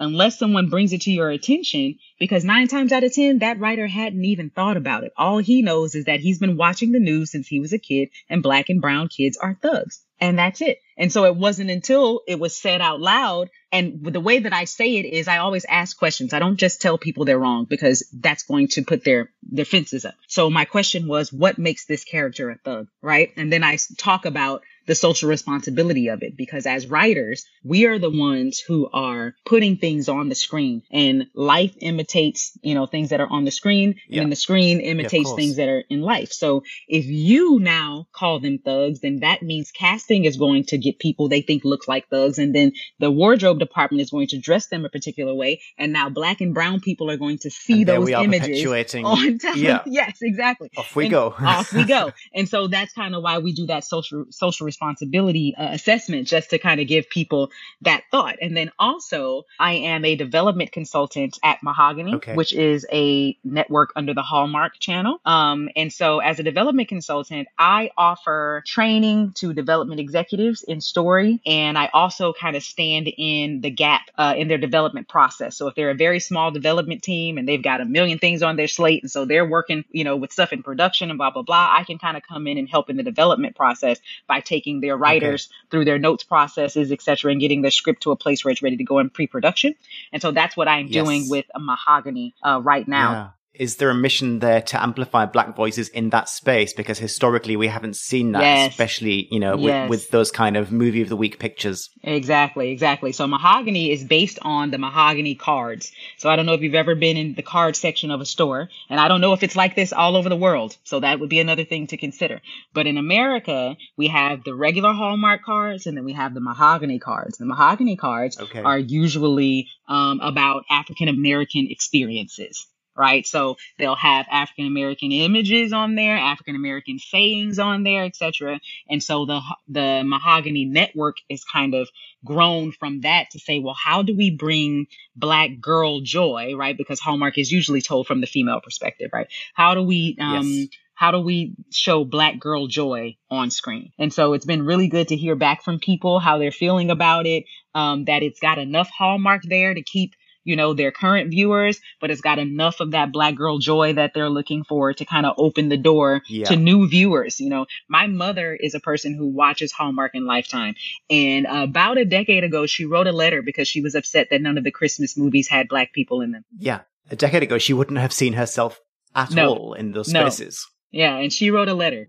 unless someone brings it to your attention, because nine times out of ten, that writer hadn't even thought about it. All he knows is that he's been watching the news since he was a kid, and black and brown kids are thugs. And that's it. And so it wasn't until it was said out loud. And the way that I say it is I always ask questions. I don't just tell people they're wrong, because that's going to put their defenses up. So my question was, what makes this character a thug, right? And then I talk about the social responsibility of it, because as writers, we are the ones who are putting things on the screen, and life imitates, you know, things that are on the screen, yeah. and then the screen imitates yeah, things that are in life. So if you now call them thugs, then that means casting is going to get people they think looks like thugs, and then the wardrobe department is going to dress them a particular way, and now black and brown people are going to see and those we are images on television. Yeah. Yes, exactly. Off we and go. off we go. And so that's kind of why we do that social social responsibility uh, assessment, just to kind of give people that thought. And then also, I am a development consultant at Mahogany, okay. which is a network under the Hallmark channel. Um, and so as a development consultant, I offer training to development executives in story. And I also kind of stand in the gap uh, in their development process. So if they're a very small development team and they've got a million things on their slate, and so they're working, you know, with stuff in production and blah, blah, blah, I can kind of come in and help in the development process by taking their writers okay. through their notes processes, et cetera, and getting their script to a place where it's ready to go in pre-production. And so that's what I'm yes. doing with a Mahogany uh, right now. Yeah. Is there a mission there to amplify black voices in that space? Because historically we haven't seen that, yes. especially, you know, with, yes. with those kind of movie of the week pictures. Exactly, exactly. So Mahogany is based on the Mahogany cards. So I don't know if you've ever been in the card section of a store, and I don't know if it's like this all over the world. So that would be another thing to consider. But in America, we have the regular Hallmark cards, and then we have the Mahogany cards. The Mahogany cards okay. are usually um, about African American experiences. Right. So they'll have African American images on there, African American sayings on there, et cetera. And so the the Mahogany Network is kind of grown from that to say, well, how do we bring black girl joy? Right. Because Hallmark is usually told from the female perspective. Right. How do we um yes. How do we show black girl joy on screen? And so it's been really good to hear back from people how they're feeling about it, um, that it's got enough Hallmark there to keep, you know, their current viewers, but it's got enough of that black girl joy that they're looking for to kind of open the door yeah. to new viewers. You know, my mother is a person who watches Hallmark and Lifetime. And about a decade ago, she wrote a letter because she was upset that none of the Christmas movies had black people in them. Yeah. A decade ago, she wouldn't have seen herself at no. all in those spaces. No. Yeah, and she wrote a letter.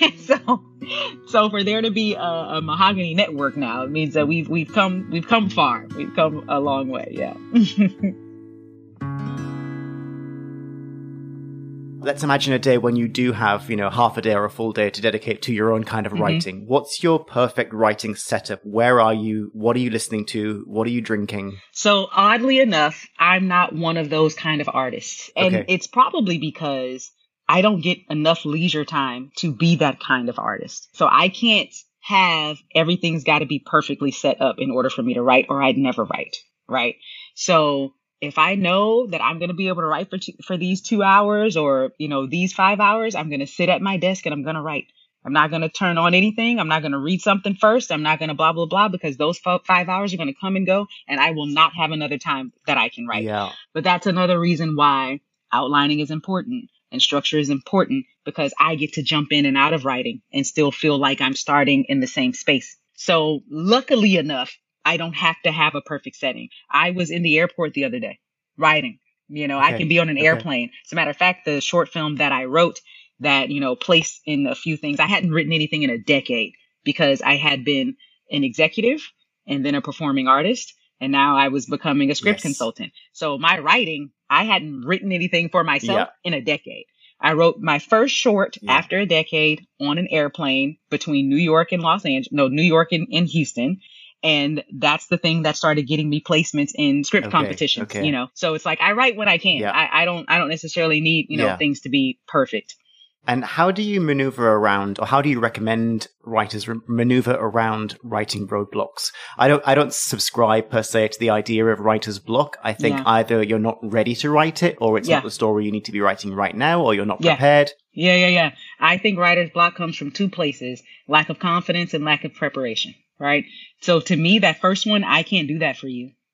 so, so for there to be a, a Mahogany Network now, it means that we've we've come we've come far. We've come a long way. Yeah. Let's imagine a day when you do have, you know, half a day or a full day to dedicate to your own kind of mm-hmm. writing. What's your perfect writing setup? Where are you? What are you listening to? What are you drinking? So oddly enough, I'm not one of those kind of artists, and okay. it's probably because I don't get enough leisure time to be that kind of artist. So I can't have everything's got to be perfectly set up in order for me to write, or I'd never write. Right. So if I know that I'm going to be able to write for two, for these two hours or, you know, these five hours, I'm going to sit at my desk and I'm going to write. I'm not going to turn on anything. I'm not going to read something first. I'm not going to blah, blah, blah, because those f- five hours are going to come and go, and I will not have another time that I can write. Yeah. But that's another reason why outlining is important. And structure is important, because I get to jump in and out of writing and still feel like I'm starting in the same space. So luckily enough, I don't have to have a perfect setting. I was in the airport the other day writing. You know, okay. I can be on an okay. airplane. As a matter of fact, the short film that I wrote that, you know, placed in a few things, I hadn't written anything in a decade because I had been an executive and then a performing artist. And now I was becoming a script yes. consultant. So my writing, I hadn't written anything for myself yeah. in a decade. I wrote my first short yeah. after a decade on an airplane between New York and Los Angeles, no, New York and, and Houston. And that's the thing that started getting me placements in script okay. competitions, okay. you know? So it's like, I write when I can. Yeah. I, I don't, I don't necessarily need, you know, yeah. things to be perfect. And how do you maneuver around, or how do you recommend writers re- maneuver around writing roadblocks? I don't, I don't subscribe per se to the idea of writer's block. I think yeah. either you're not ready to write it, or it's yeah. not the story you need to be writing right now, or you're not yeah. prepared. Yeah, yeah, yeah. I think writer's block comes from two places: lack of confidence and lack of preparation. Right. So to me, that first one, I can't do that for you.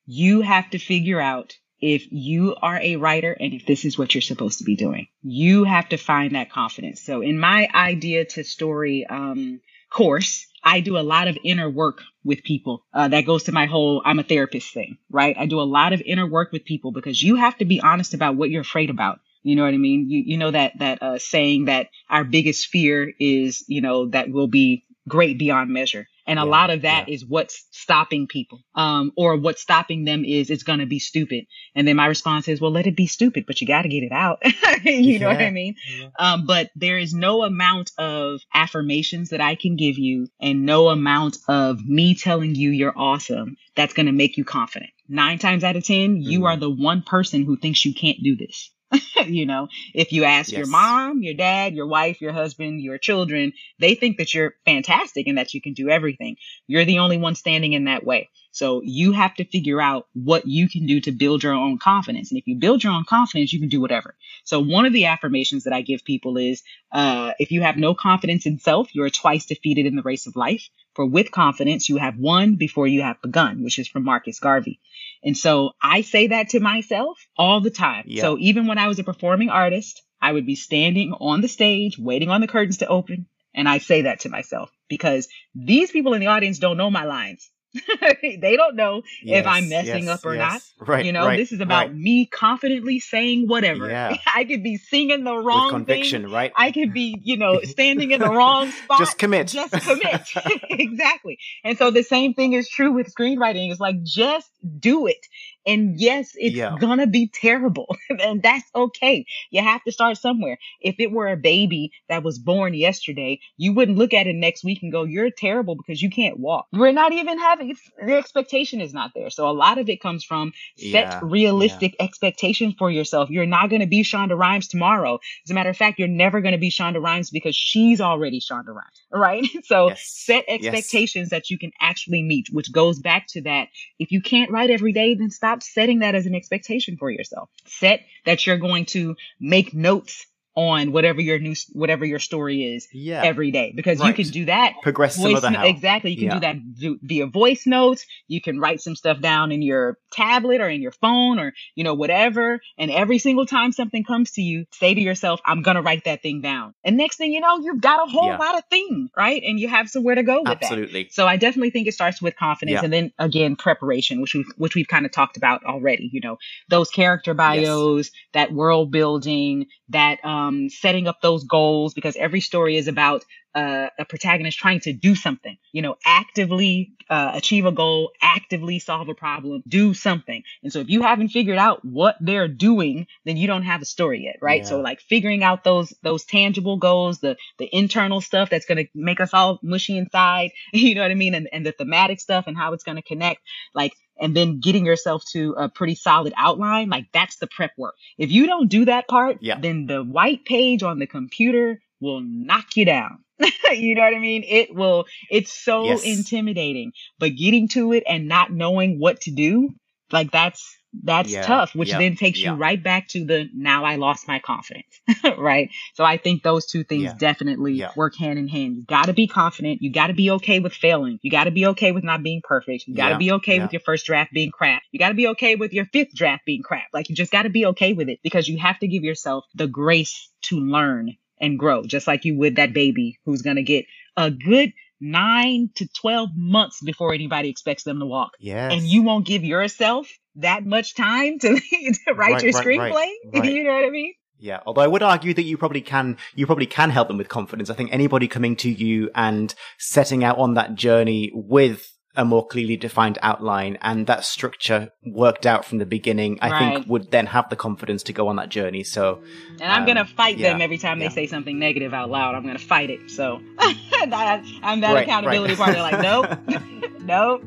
You have to figure out if you are a writer and if this is what you're supposed to be doing. You have to find that confidence. So in my idea to story um, course, I do a lot of inner work with people. Uh, that goes to my whole I'm a therapist thing, right? I do a lot of inner work with people because you have to be honest about what you're afraid about. You know what I mean? You you know that that uh, saying that our biggest fear is, you know, that we'll be great beyond measure. And a Yeah, lot of that yeah. is what's stopping people, um, or what's stopping them is it's going to be stupid. And then my response is, well, let it be stupid, but you got to get it out. You know what I Yeah, mean? yeah. Um, but there is no amount of affirmations that I can give you and no amount of me telling you you're awesome that's going to make you confident. Nine times out of ten, you Mm. are the one person who thinks you can't do this. You know, if you ask your Yes. mom, your dad, your wife, your husband, your children, they think that you're fantastic and that you can do everything. You're the only one standing in that way. So you have to figure out what you can do to build your own confidence. And if you build your own confidence, you can do whatever. So one of the affirmations that I give people is, uh, if you have no confidence in self, you're twice defeated in the race of life. For with confidence, you have won before you have begun, which is from Marcus Garvey. And so I say that to myself all the time. Yeah. So even when I was a performing artist, I would be standing on the stage, waiting on the curtains to open. And I say that to myself because these people in the audience don't know my lines. They don't know if I'm Yes, messing yes, up or yes. not. Right, You know, right, this is about right. me confidently saying whatever. Yeah. I could be singing the With wrong conviction, thing. right? I could be, you know, standing in the wrong spot. Just commit. Just commit. Exactly. And so the same thing is true with screenwriting. It's like, just do it. And yes, it's Yeah. gonna be terrible. And that's okay. You have to start somewhere. If it were a baby that was born yesterday, you wouldn't look at it next week and go, you're terrible because you can't walk. We're not even having, it's, the expectation is not there. So a lot of it comes from set Yeah, realistic expectations for yourself. You're not going to be Shonda Rhimes tomorrow. As a matter of fact, you're never going to be Shonda Rhimes because she's already Shonda Rhimes, right? So Yes, set yes. expectations that you can actually meet, which goes back to that. If you can't write every day, then stop setting that as an expectation for yourself. Set that you're going to make notes on whatever your new, whatever your story is Yeah. every day, because you Right. can do that. Progress some Voice other no- how. exactly. You can Yeah. do that v- via voice notes. You can write some stuff down in your tablet or in your phone or, you know, whatever. And every single time something comes to you, say to yourself, I'm going to write that thing down. And next thing you know, you've got a whole Yeah. lot of things, right? And you have somewhere to go with that. Absolutely. So I definitely think it starts with confidence, Yeah. and then again, preparation, which we've, which we've kind of talked about already, you know, those character bios, that world building, that, um, setting up those goals, because every story is about, uh, a protagonist trying to do something, you know, actively, uh, achieve a goal, actively solve a problem, do something. And so if you haven't figured out what they're doing, then you don't have a story yet, right? Yeah. So like figuring out those, those tangible goals, the, the internal stuff that's going to make us all mushy inside, you know what I mean? And, and the thematic stuff and how it's going to connect, like, and then getting yourself to a pretty solid outline, like that's the prep work. If you don't do that part, Yeah. then the white page on the computer will knock you down. You know what I mean? It will, it's so Yes. intimidating, but getting to it and not knowing what to do, like that's, that's Yeah, tough, which yeah, then takes yeah. you right back to the, now I lost my confidence, right? So I think those two things Yeah, definitely yeah. work hand in hand. You gotta be confident. You gotta be okay with failing. You gotta be okay with not being perfect. You gotta Yeah, be okay yeah. with your first draft being crap. You gotta be okay with your fifth draft being crap. Like you just gotta be okay with it, because you have to give yourself the grace to learn and grow, just like you would that baby who's gonna get a good nine to twelve months before anybody expects them to walk. Yes. And you won't give yourself that much time to, to write Right, your right, screenplay. right, right. You know what I mean? Yeah, although I would argue that you probably can, you probably can help them with confidence. I think anybody coming to you and setting out on that journey with a more clearly defined outline and that structure worked out from the beginning, I Right. think would then have the confidence to go on that journey. So, And I'm um, going to fight yeah, them every time yeah. they say something negative out loud. I'm going to fight it. So that, I'm that Right, accountability right. partner. Like, nope, nope.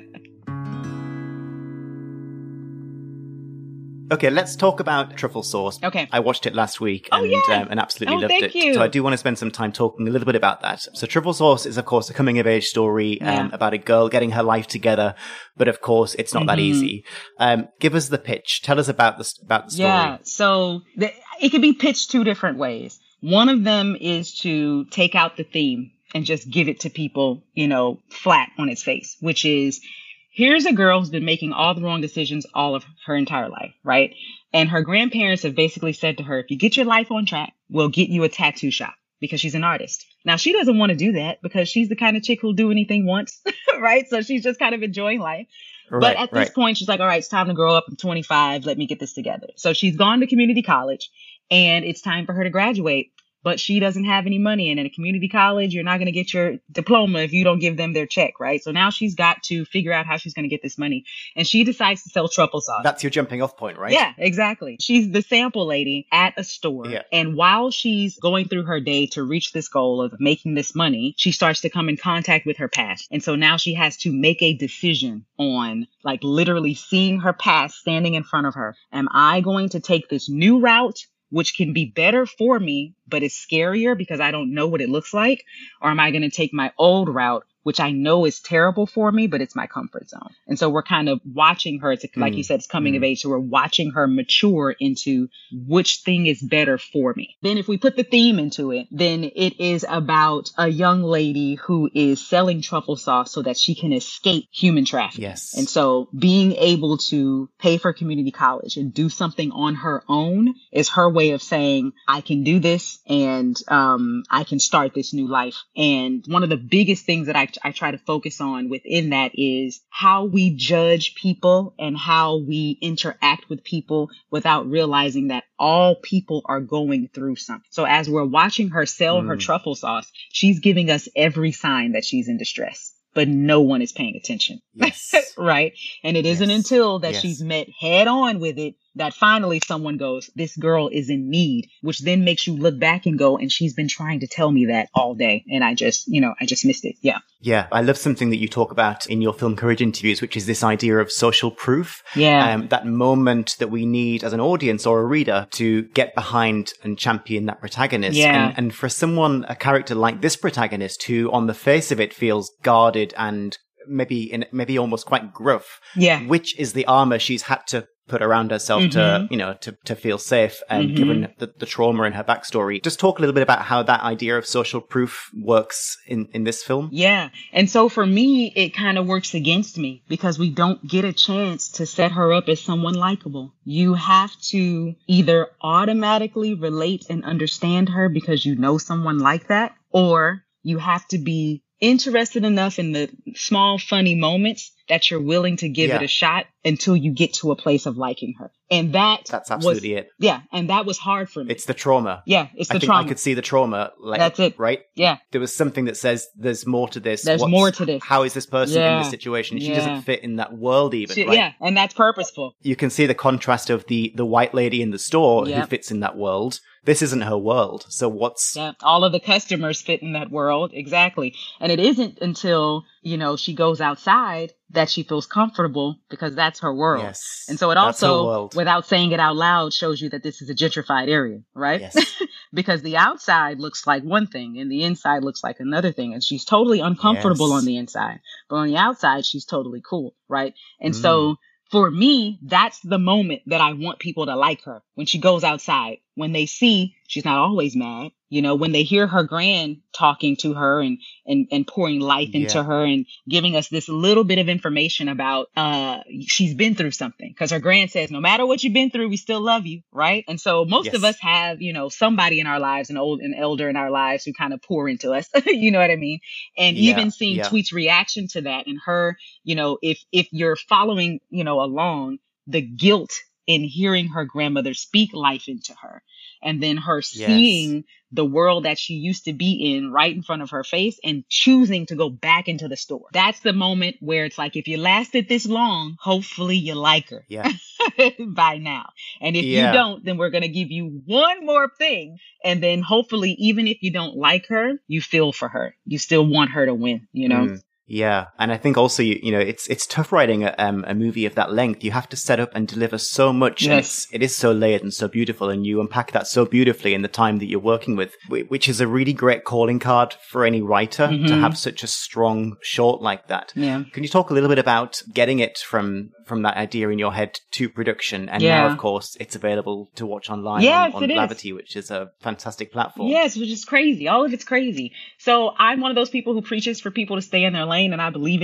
Okay, let's talk about Truffle Sauce. Okay. I watched it last week Oh, and, yeah. um, and absolutely Oh, loved thank it. you. So I do want to spend some time talking a little bit about that. So Truffle Sauce is, of course, a coming of age story um, Yeah. about a girl getting her life together. But of course, it's not that Mhm. easy. Um, give us the pitch. Tell us about the, about the story. Yeah. So the, it can be pitched two different ways. One of them is to take out the theme and just give it to people, you know, flat on its face, which is, here's a girl who's been making all the wrong decisions all of her entire life, right? And her grandparents have basically said to her, if you get your life on track, we'll get you a tattoo shop, because she's an artist. Now, she doesn't want to do that because she's the kind of chick who'll do anything once, right? So she's just kind of enjoying life. Right, but at this right. point, she's like, all right, it's time to grow up. I'm twenty-five. Let me get this together. So she's gone to community college, and it's time for her to graduate. But she doesn't have any money. And in a community college, you're not going to get your diploma if you don't give them their check, right? So now she's got to figure out how she's going to get this money. And she decides to sell truffle sauce. That's your jumping off point, right? Yeah, exactly. She's the sample lady at a store. Yeah. And while she's going through her day to reach this goal of making this money, she starts to come in contact with her past. And so now she has to make a decision on, like, literally seeing her past standing in front of her. Am I going to take this new route, which can be better for me, but it's scarier because I don't know what it looks like? Or am I going to take my old route, which I know is terrible for me, but it's my comfort zone? And so we're kind of watching her. It's like mm. you said, it's coming mm. of age. So we're watching her mature into which thing is better for me. Then if we put the theme into it, then it is about a young lady who is selling truffle sauce so that she can escape human trafficking. Yes. And so being able to pay for community college and do something on her own is her way of saying, I can do this, and um, I can start this new life. And one of the biggest things that I I try to focus on within that is how we judge people and how we interact with people without realizing that all people are going through something. So as we're watching her sell mm. her truffle sauce, she's giving us every sign that she's in distress, but no one is paying attention. Yes. Right. And it isn't yes. until that yes. she's met head on with it that finally someone goes, this girl is in need, which then makes you look back and go, and she's been trying to tell me that all day. And I just, you know, I just missed it. Yeah. Yeah. I love something that you talk about in your film Courage interviews, which is this idea of social proof. Yeah. Um, that moment that we need as an audience or a reader to get behind and champion that protagonist. Yeah. And, and for someone, a character like this protagonist, who on the face of it feels guarded and maybe in, maybe almost quite gruff. Yeah. Which is the armor she's had to put around herself mm-hmm. to, you know, to, to feel safe, and mm-hmm. given the, the trauma in her backstory. Just talk a little bit about how that idea of social proof works in, in this film. Yeah. And so for me, it kind of works against me because we don't get a chance to set her up as someone likable. You have to either automatically relate and understand her because you know someone like that, or you have to be interested enough in the small, funny moments that you're willing to give yeah. it a shot until you get to a place of liking her. And that That's absolutely was, it. Yeah. And that was hard for me. It's the trauma. Yeah. It's the I think trauma. I could see the trauma. Like, That's it. Right? Yeah. There was something that says there's more to this. There's What's, more to this. How is this person yeah. in this situation? She yeah. doesn't fit in that world even, she, right? Yeah. And that's purposeful. You can see the contrast of the, the white lady in the store yep. who fits in that world. This isn't her world. So what's... Yeah. All of the customers fit in that world. Exactly. And it isn't until, you know, she goes outside that she feels comfortable, because that's her world. Yes. And so it also, without saying it out loud, shows you that this is a gentrified area, right? Yes. Because the outside looks like one thing and the inside looks like another thing. And she's totally uncomfortable yes. on the inside, but on the outside, she's totally cool, right? And mm. so for me, that's the moment that I want people to like her, when she goes outside, when they see she's not always mad. You know, when they hear her grand talking to her and, and, and pouring life yeah. into her and giving us this little bit of information about, uh, she's been through something, because her grand says, no matter what you've been through, we still love you. Right. And so most yes. of us have, you know, somebody in our lives, an old, an elder in our lives who kind of pour into us. You know what I mean? And yeah. even seeing yeah. Tweet's reaction to that, and her, you know, if, if you're following, you know, along, the guilt in hearing her grandmother speak life into her, and then her yes. seeing the world that she used to be in right in front of her face and choosing to go back into the store. That's the moment where it's like, if you lasted this long, hopefully you like her yeah. by now. And if yeah. you don't, then we're going to give you one more thing. And then hopefully, even if you don't like her, you feel for her. You still want her to win, you know? Mm. Yeah. And I think also, you, you know, it's, it's tough writing a, um, a movie of that length. You have to set up and deliver so much. Yes. And it's, it is so layered and so beautiful. And you unpack that so beautifully in the time that you're working with, which is a really great calling card for any writer mm-hmm. to have such a strong short like that. Yeah. Can you talk a little bit about getting it from, from that idea in your head to production? And yeah. now, of course, it's available to watch online yes, on, on it Blavity, is. which is a fantastic platform. Yes, which is crazy. All of it's crazy. So I'm one of those people who preaches for people to stay in their lane, and I believe it.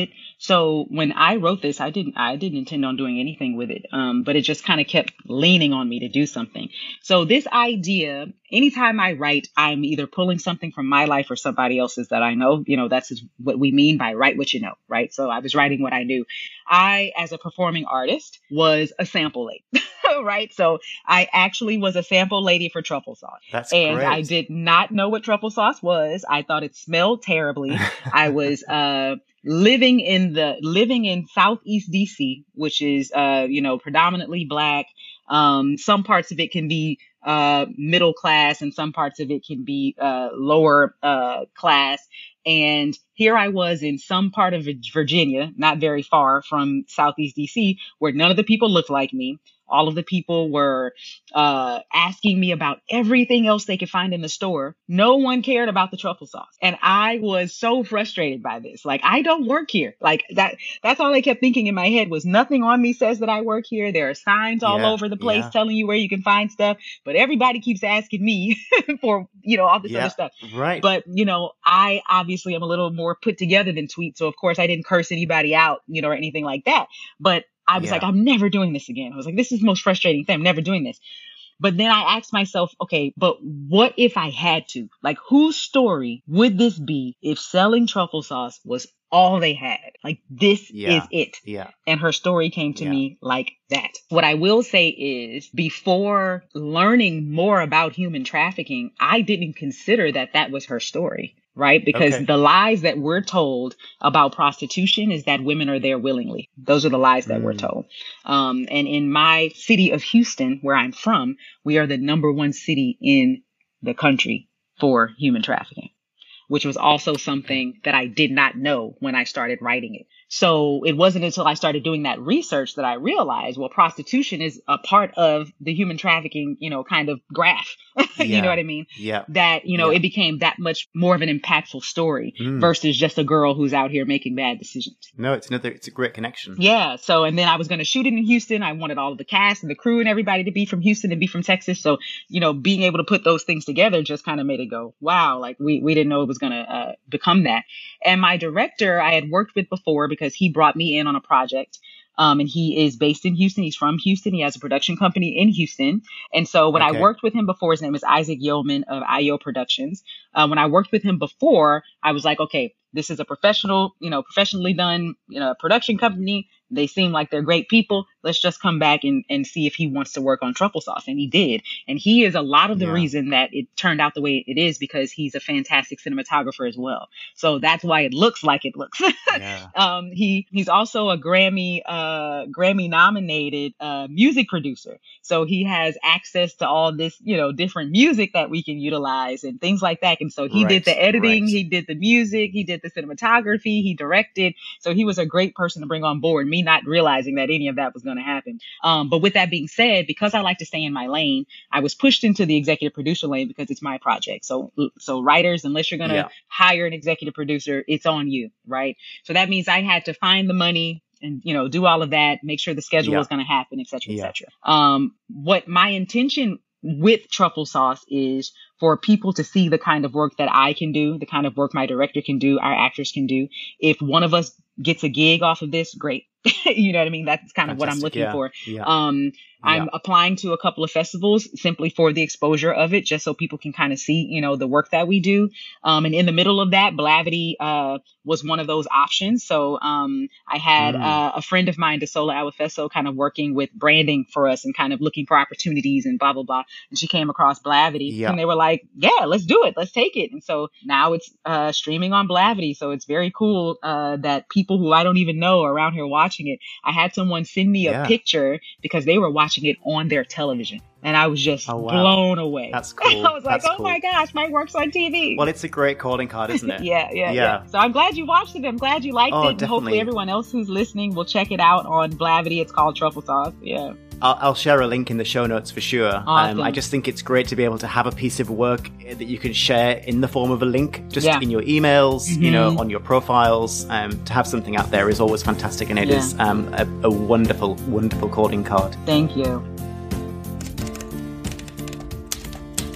So when I wrote this, I didn't, I didn't intend on doing anything with it. Um, but it just kind of kept leaning on me to do something. So this idea, anytime I write, I'm either pulling something from my life or somebody else's that I know. You know, that's just what we mean by write what you know, right? So I was writing what I knew. I, as a performing artist, was a sample lady, right? So I actually was a sample lady for truffle sauce. That's and great. I did not know what truffle sauce was. I thought it smelled terribly. I was, uh, living in the, living in Southeast D C, which is, uh, you know, predominantly Black. Um, some parts of it can be, uh, middle class and some parts of it can be, uh, lower, uh, class. And here I was in some part of Virginia, not very far from Southeast D C, where none of the people looked like me. All of the people were uh, asking me about everything else they could find in the store. No one cared about the truffle sauce. And I was so frustrated by this. Like, I don't work here. Like that, that's all I kept thinking in my head was nothing on me says that I work here. There are signs all yeah, over the place yeah. telling you where you can find stuff, but everybody keeps asking me for, you know, all this yeah, other stuff. Right. But, you know, I obviously am a little more put together than Tweet. So of course I didn't curse anybody out, you know, or anything like that. But I was yeah. like, I'm never doing this again. I was like, this is the most frustrating thing. I'm never doing this. But then I asked myself, okay, but what if I had to? Like, whose story would this be if selling truffle sauce was all they had? Like, this yeah. is it. Yeah. And her story came to yeah. me like that. What I will say is, before learning more about human trafficking, I didn't consider that that was her story. Right? Because okay. the lies that we're told about prostitution is that women are there willingly. Those are the lies that mm. we're told. Um, and in my city of Houston, where I'm from, we are the number one city in the country for human trafficking, which was also something that I did not know when I started writing it. So it wasn't until I started doing that research that I realized, well, prostitution is a part of the human trafficking, you know, kind of graph. you yeah. know what I mean? Yeah. That, you know, yeah. it became that much more of an impactful story mm. versus just a girl who's out here making bad decisions. No, it's another, it's a great connection. Yeah. So, and then I was going to shoot it in Houston. I wanted all of the cast and the crew and everybody to be from Houston and be from Texas. So, you know, being able to put those things together just kind of made it go, wow, like we, we didn't know it was going to uh, become that. And my director I had worked with before because he brought me in on a project. Um, and he is based in Houston. He's from Houston. He has a production company in Houston. And so when okay. I worked with him before, his name is Isaac Yeoman of I O Productions. Uh, when I worked with him before, I was like, okay, this is a professional, you know, professionally done, you know, production company. They seem like they're great people. Let's just come back and, and see if he wants to work on truffle sauce. And he did. And he is a lot of the yeah. reason that it turned out the way it is because he's a fantastic cinematographer as well. So that's why it looks like it looks. yeah. um, he, he's also a Grammy, uh, Grammy nominated, uh, music producer. So he has access to all this, you know, different music that we can utilize and things like that. And so he right. did the editing, right. he did the music, he did the cinematography, he directed. So he was a great person to bring on board, me not realizing that any of that was going to happen. Um, but with that being said, because I like to stay in my lane, I was pushed into the executive producer lane because it's my project. So, so writers, unless you're going to yeah. hire an executive producer, it's on you, right? So that means I had to find the money and, you know, do all of that, make sure the schedule yeah. was going to happen, et cetera, et yeah. cetera. Um, what my intention with truffle sauce is for people to see the kind of work that I can do, the kind of work my director can do, our actors can do. If one of us gets a gig off of this, great. You know what I mean? That's kind of Fantastic. What I'm looking yeah. for. Yeah. Um, I'm yeah. applying to a couple of festivals simply for the exposure of it, just so people can kind of see, you know, the work that we do. Um, and in the middle of that, Blavity, uh, was one of those options. So, um, I had, mm. uh, a friend of mine, Desola Awafeso, kind of working with branding for us and kind of looking for opportunities and blah, blah, blah. And she came across Blavity yeah. and they were like, yeah, let's do it. Let's take it. And so now it's, uh, streaming on Blavity. So it's very cool, uh, that people who I don't even know are around here watching it. I had someone send me a yeah. picture because they were watching it on their television. And I was just oh, wow. blown away. That's cool. I was like, That's oh cool. my gosh, my work's on T V. Well, it's a great calling card, isn't it? yeah, yeah, yeah, yeah. So I'm glad you watched it. I'm glad you liked oh, it. And definitely. Hopefully everyone else who's listening will check it out on Blavity. It's called Truffle Sauce. Yeah. I'll, I'll share a link in the show notes for sure. Awesome. Um, I just think it's great to be able to have a piece of work that you can share in the form of a link, just yeah. in your emails, mm-hmm. you know, on your profiles. Um, to have something out there is always fantastic, and it yeah. is um, a, a wonderful, wonderful calling card. Thank you.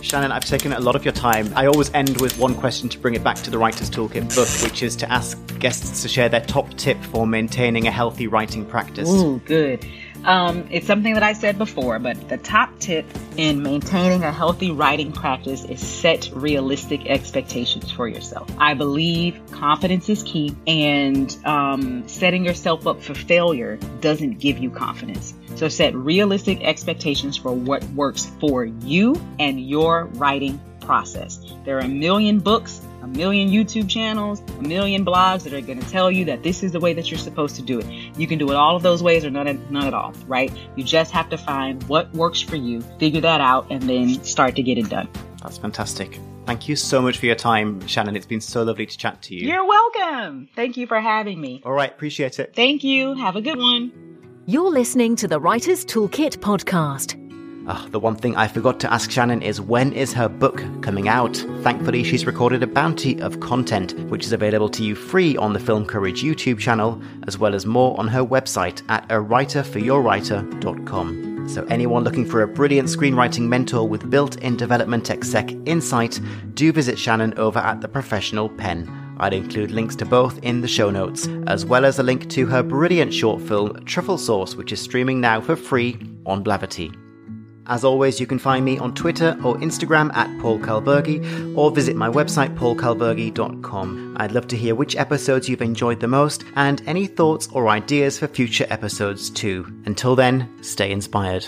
Shannon, I've taken a lot of your time. I always end with one question to bring it back to the Writer's Toolkit book, which is to ask guests to share their top tip for maintaining a healthy writing practice. Ooh, good. Um, it's something that I said before, but the top tip in maintaining a healthy writing practice is set realistic expectations for yourself. I believe confidence is key, and um, setting yourself up for failure doesn't give you confidence. So set realistic expectations for what works for you and your writing process. There are a million books, a million YouTube channels, a million blogs that are going to tell you that this is the way that you're supposed to do it. You can do it all of those ways or none, none at all, right? You just have to find what works for you, figure that out, and then start to get it done. That's fantastic. Thank you so much for your time, Shannon. It's been so lovely to chat to you. You're welcome. Thank you for having me. All right, appreciate it. Thank you. Have a good one. You're listening to the Writer's Toolkit podcast. Oh, the one thing I forgot to ask Shannon is when is her book coming out? Thankfully, she's recorded a bounty of content, which is available to you free on the Film Courage YouTube channel, as well as more on her website at a writer for your writer dot com. So anyone looking for a brilliant screenwriting mentor with built-in development exec insight, do visit Shannon over at The Professional Pen. I'd include links to both in the show notes, as well as a link to her brilliant short film, Truffle Sauce, which is streaming now for free on Blavity. As always, you can find me on Twitter or Instagram at Paul Kalburgi, or visit my website paul kalburgi dot com. I'd love to hear which episodes you've enjoyed the most, and any thoughts or ideas for future episodes too. Until then, stay inspired.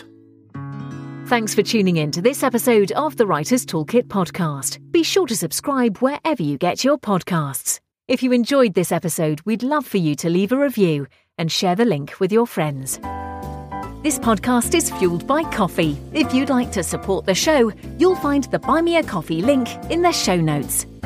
Thanks for tuning in to this episode of the Writer's Toolkit podcast. Be sure to subscribe wherever you get your podcasts. If you enjoyed this episode, we'd love for you to leave a review and share the link with your friends. This podcast is fueled by coffee. If you'd like to support the show, you'll find the Buy Me a Coffee link in the show notes.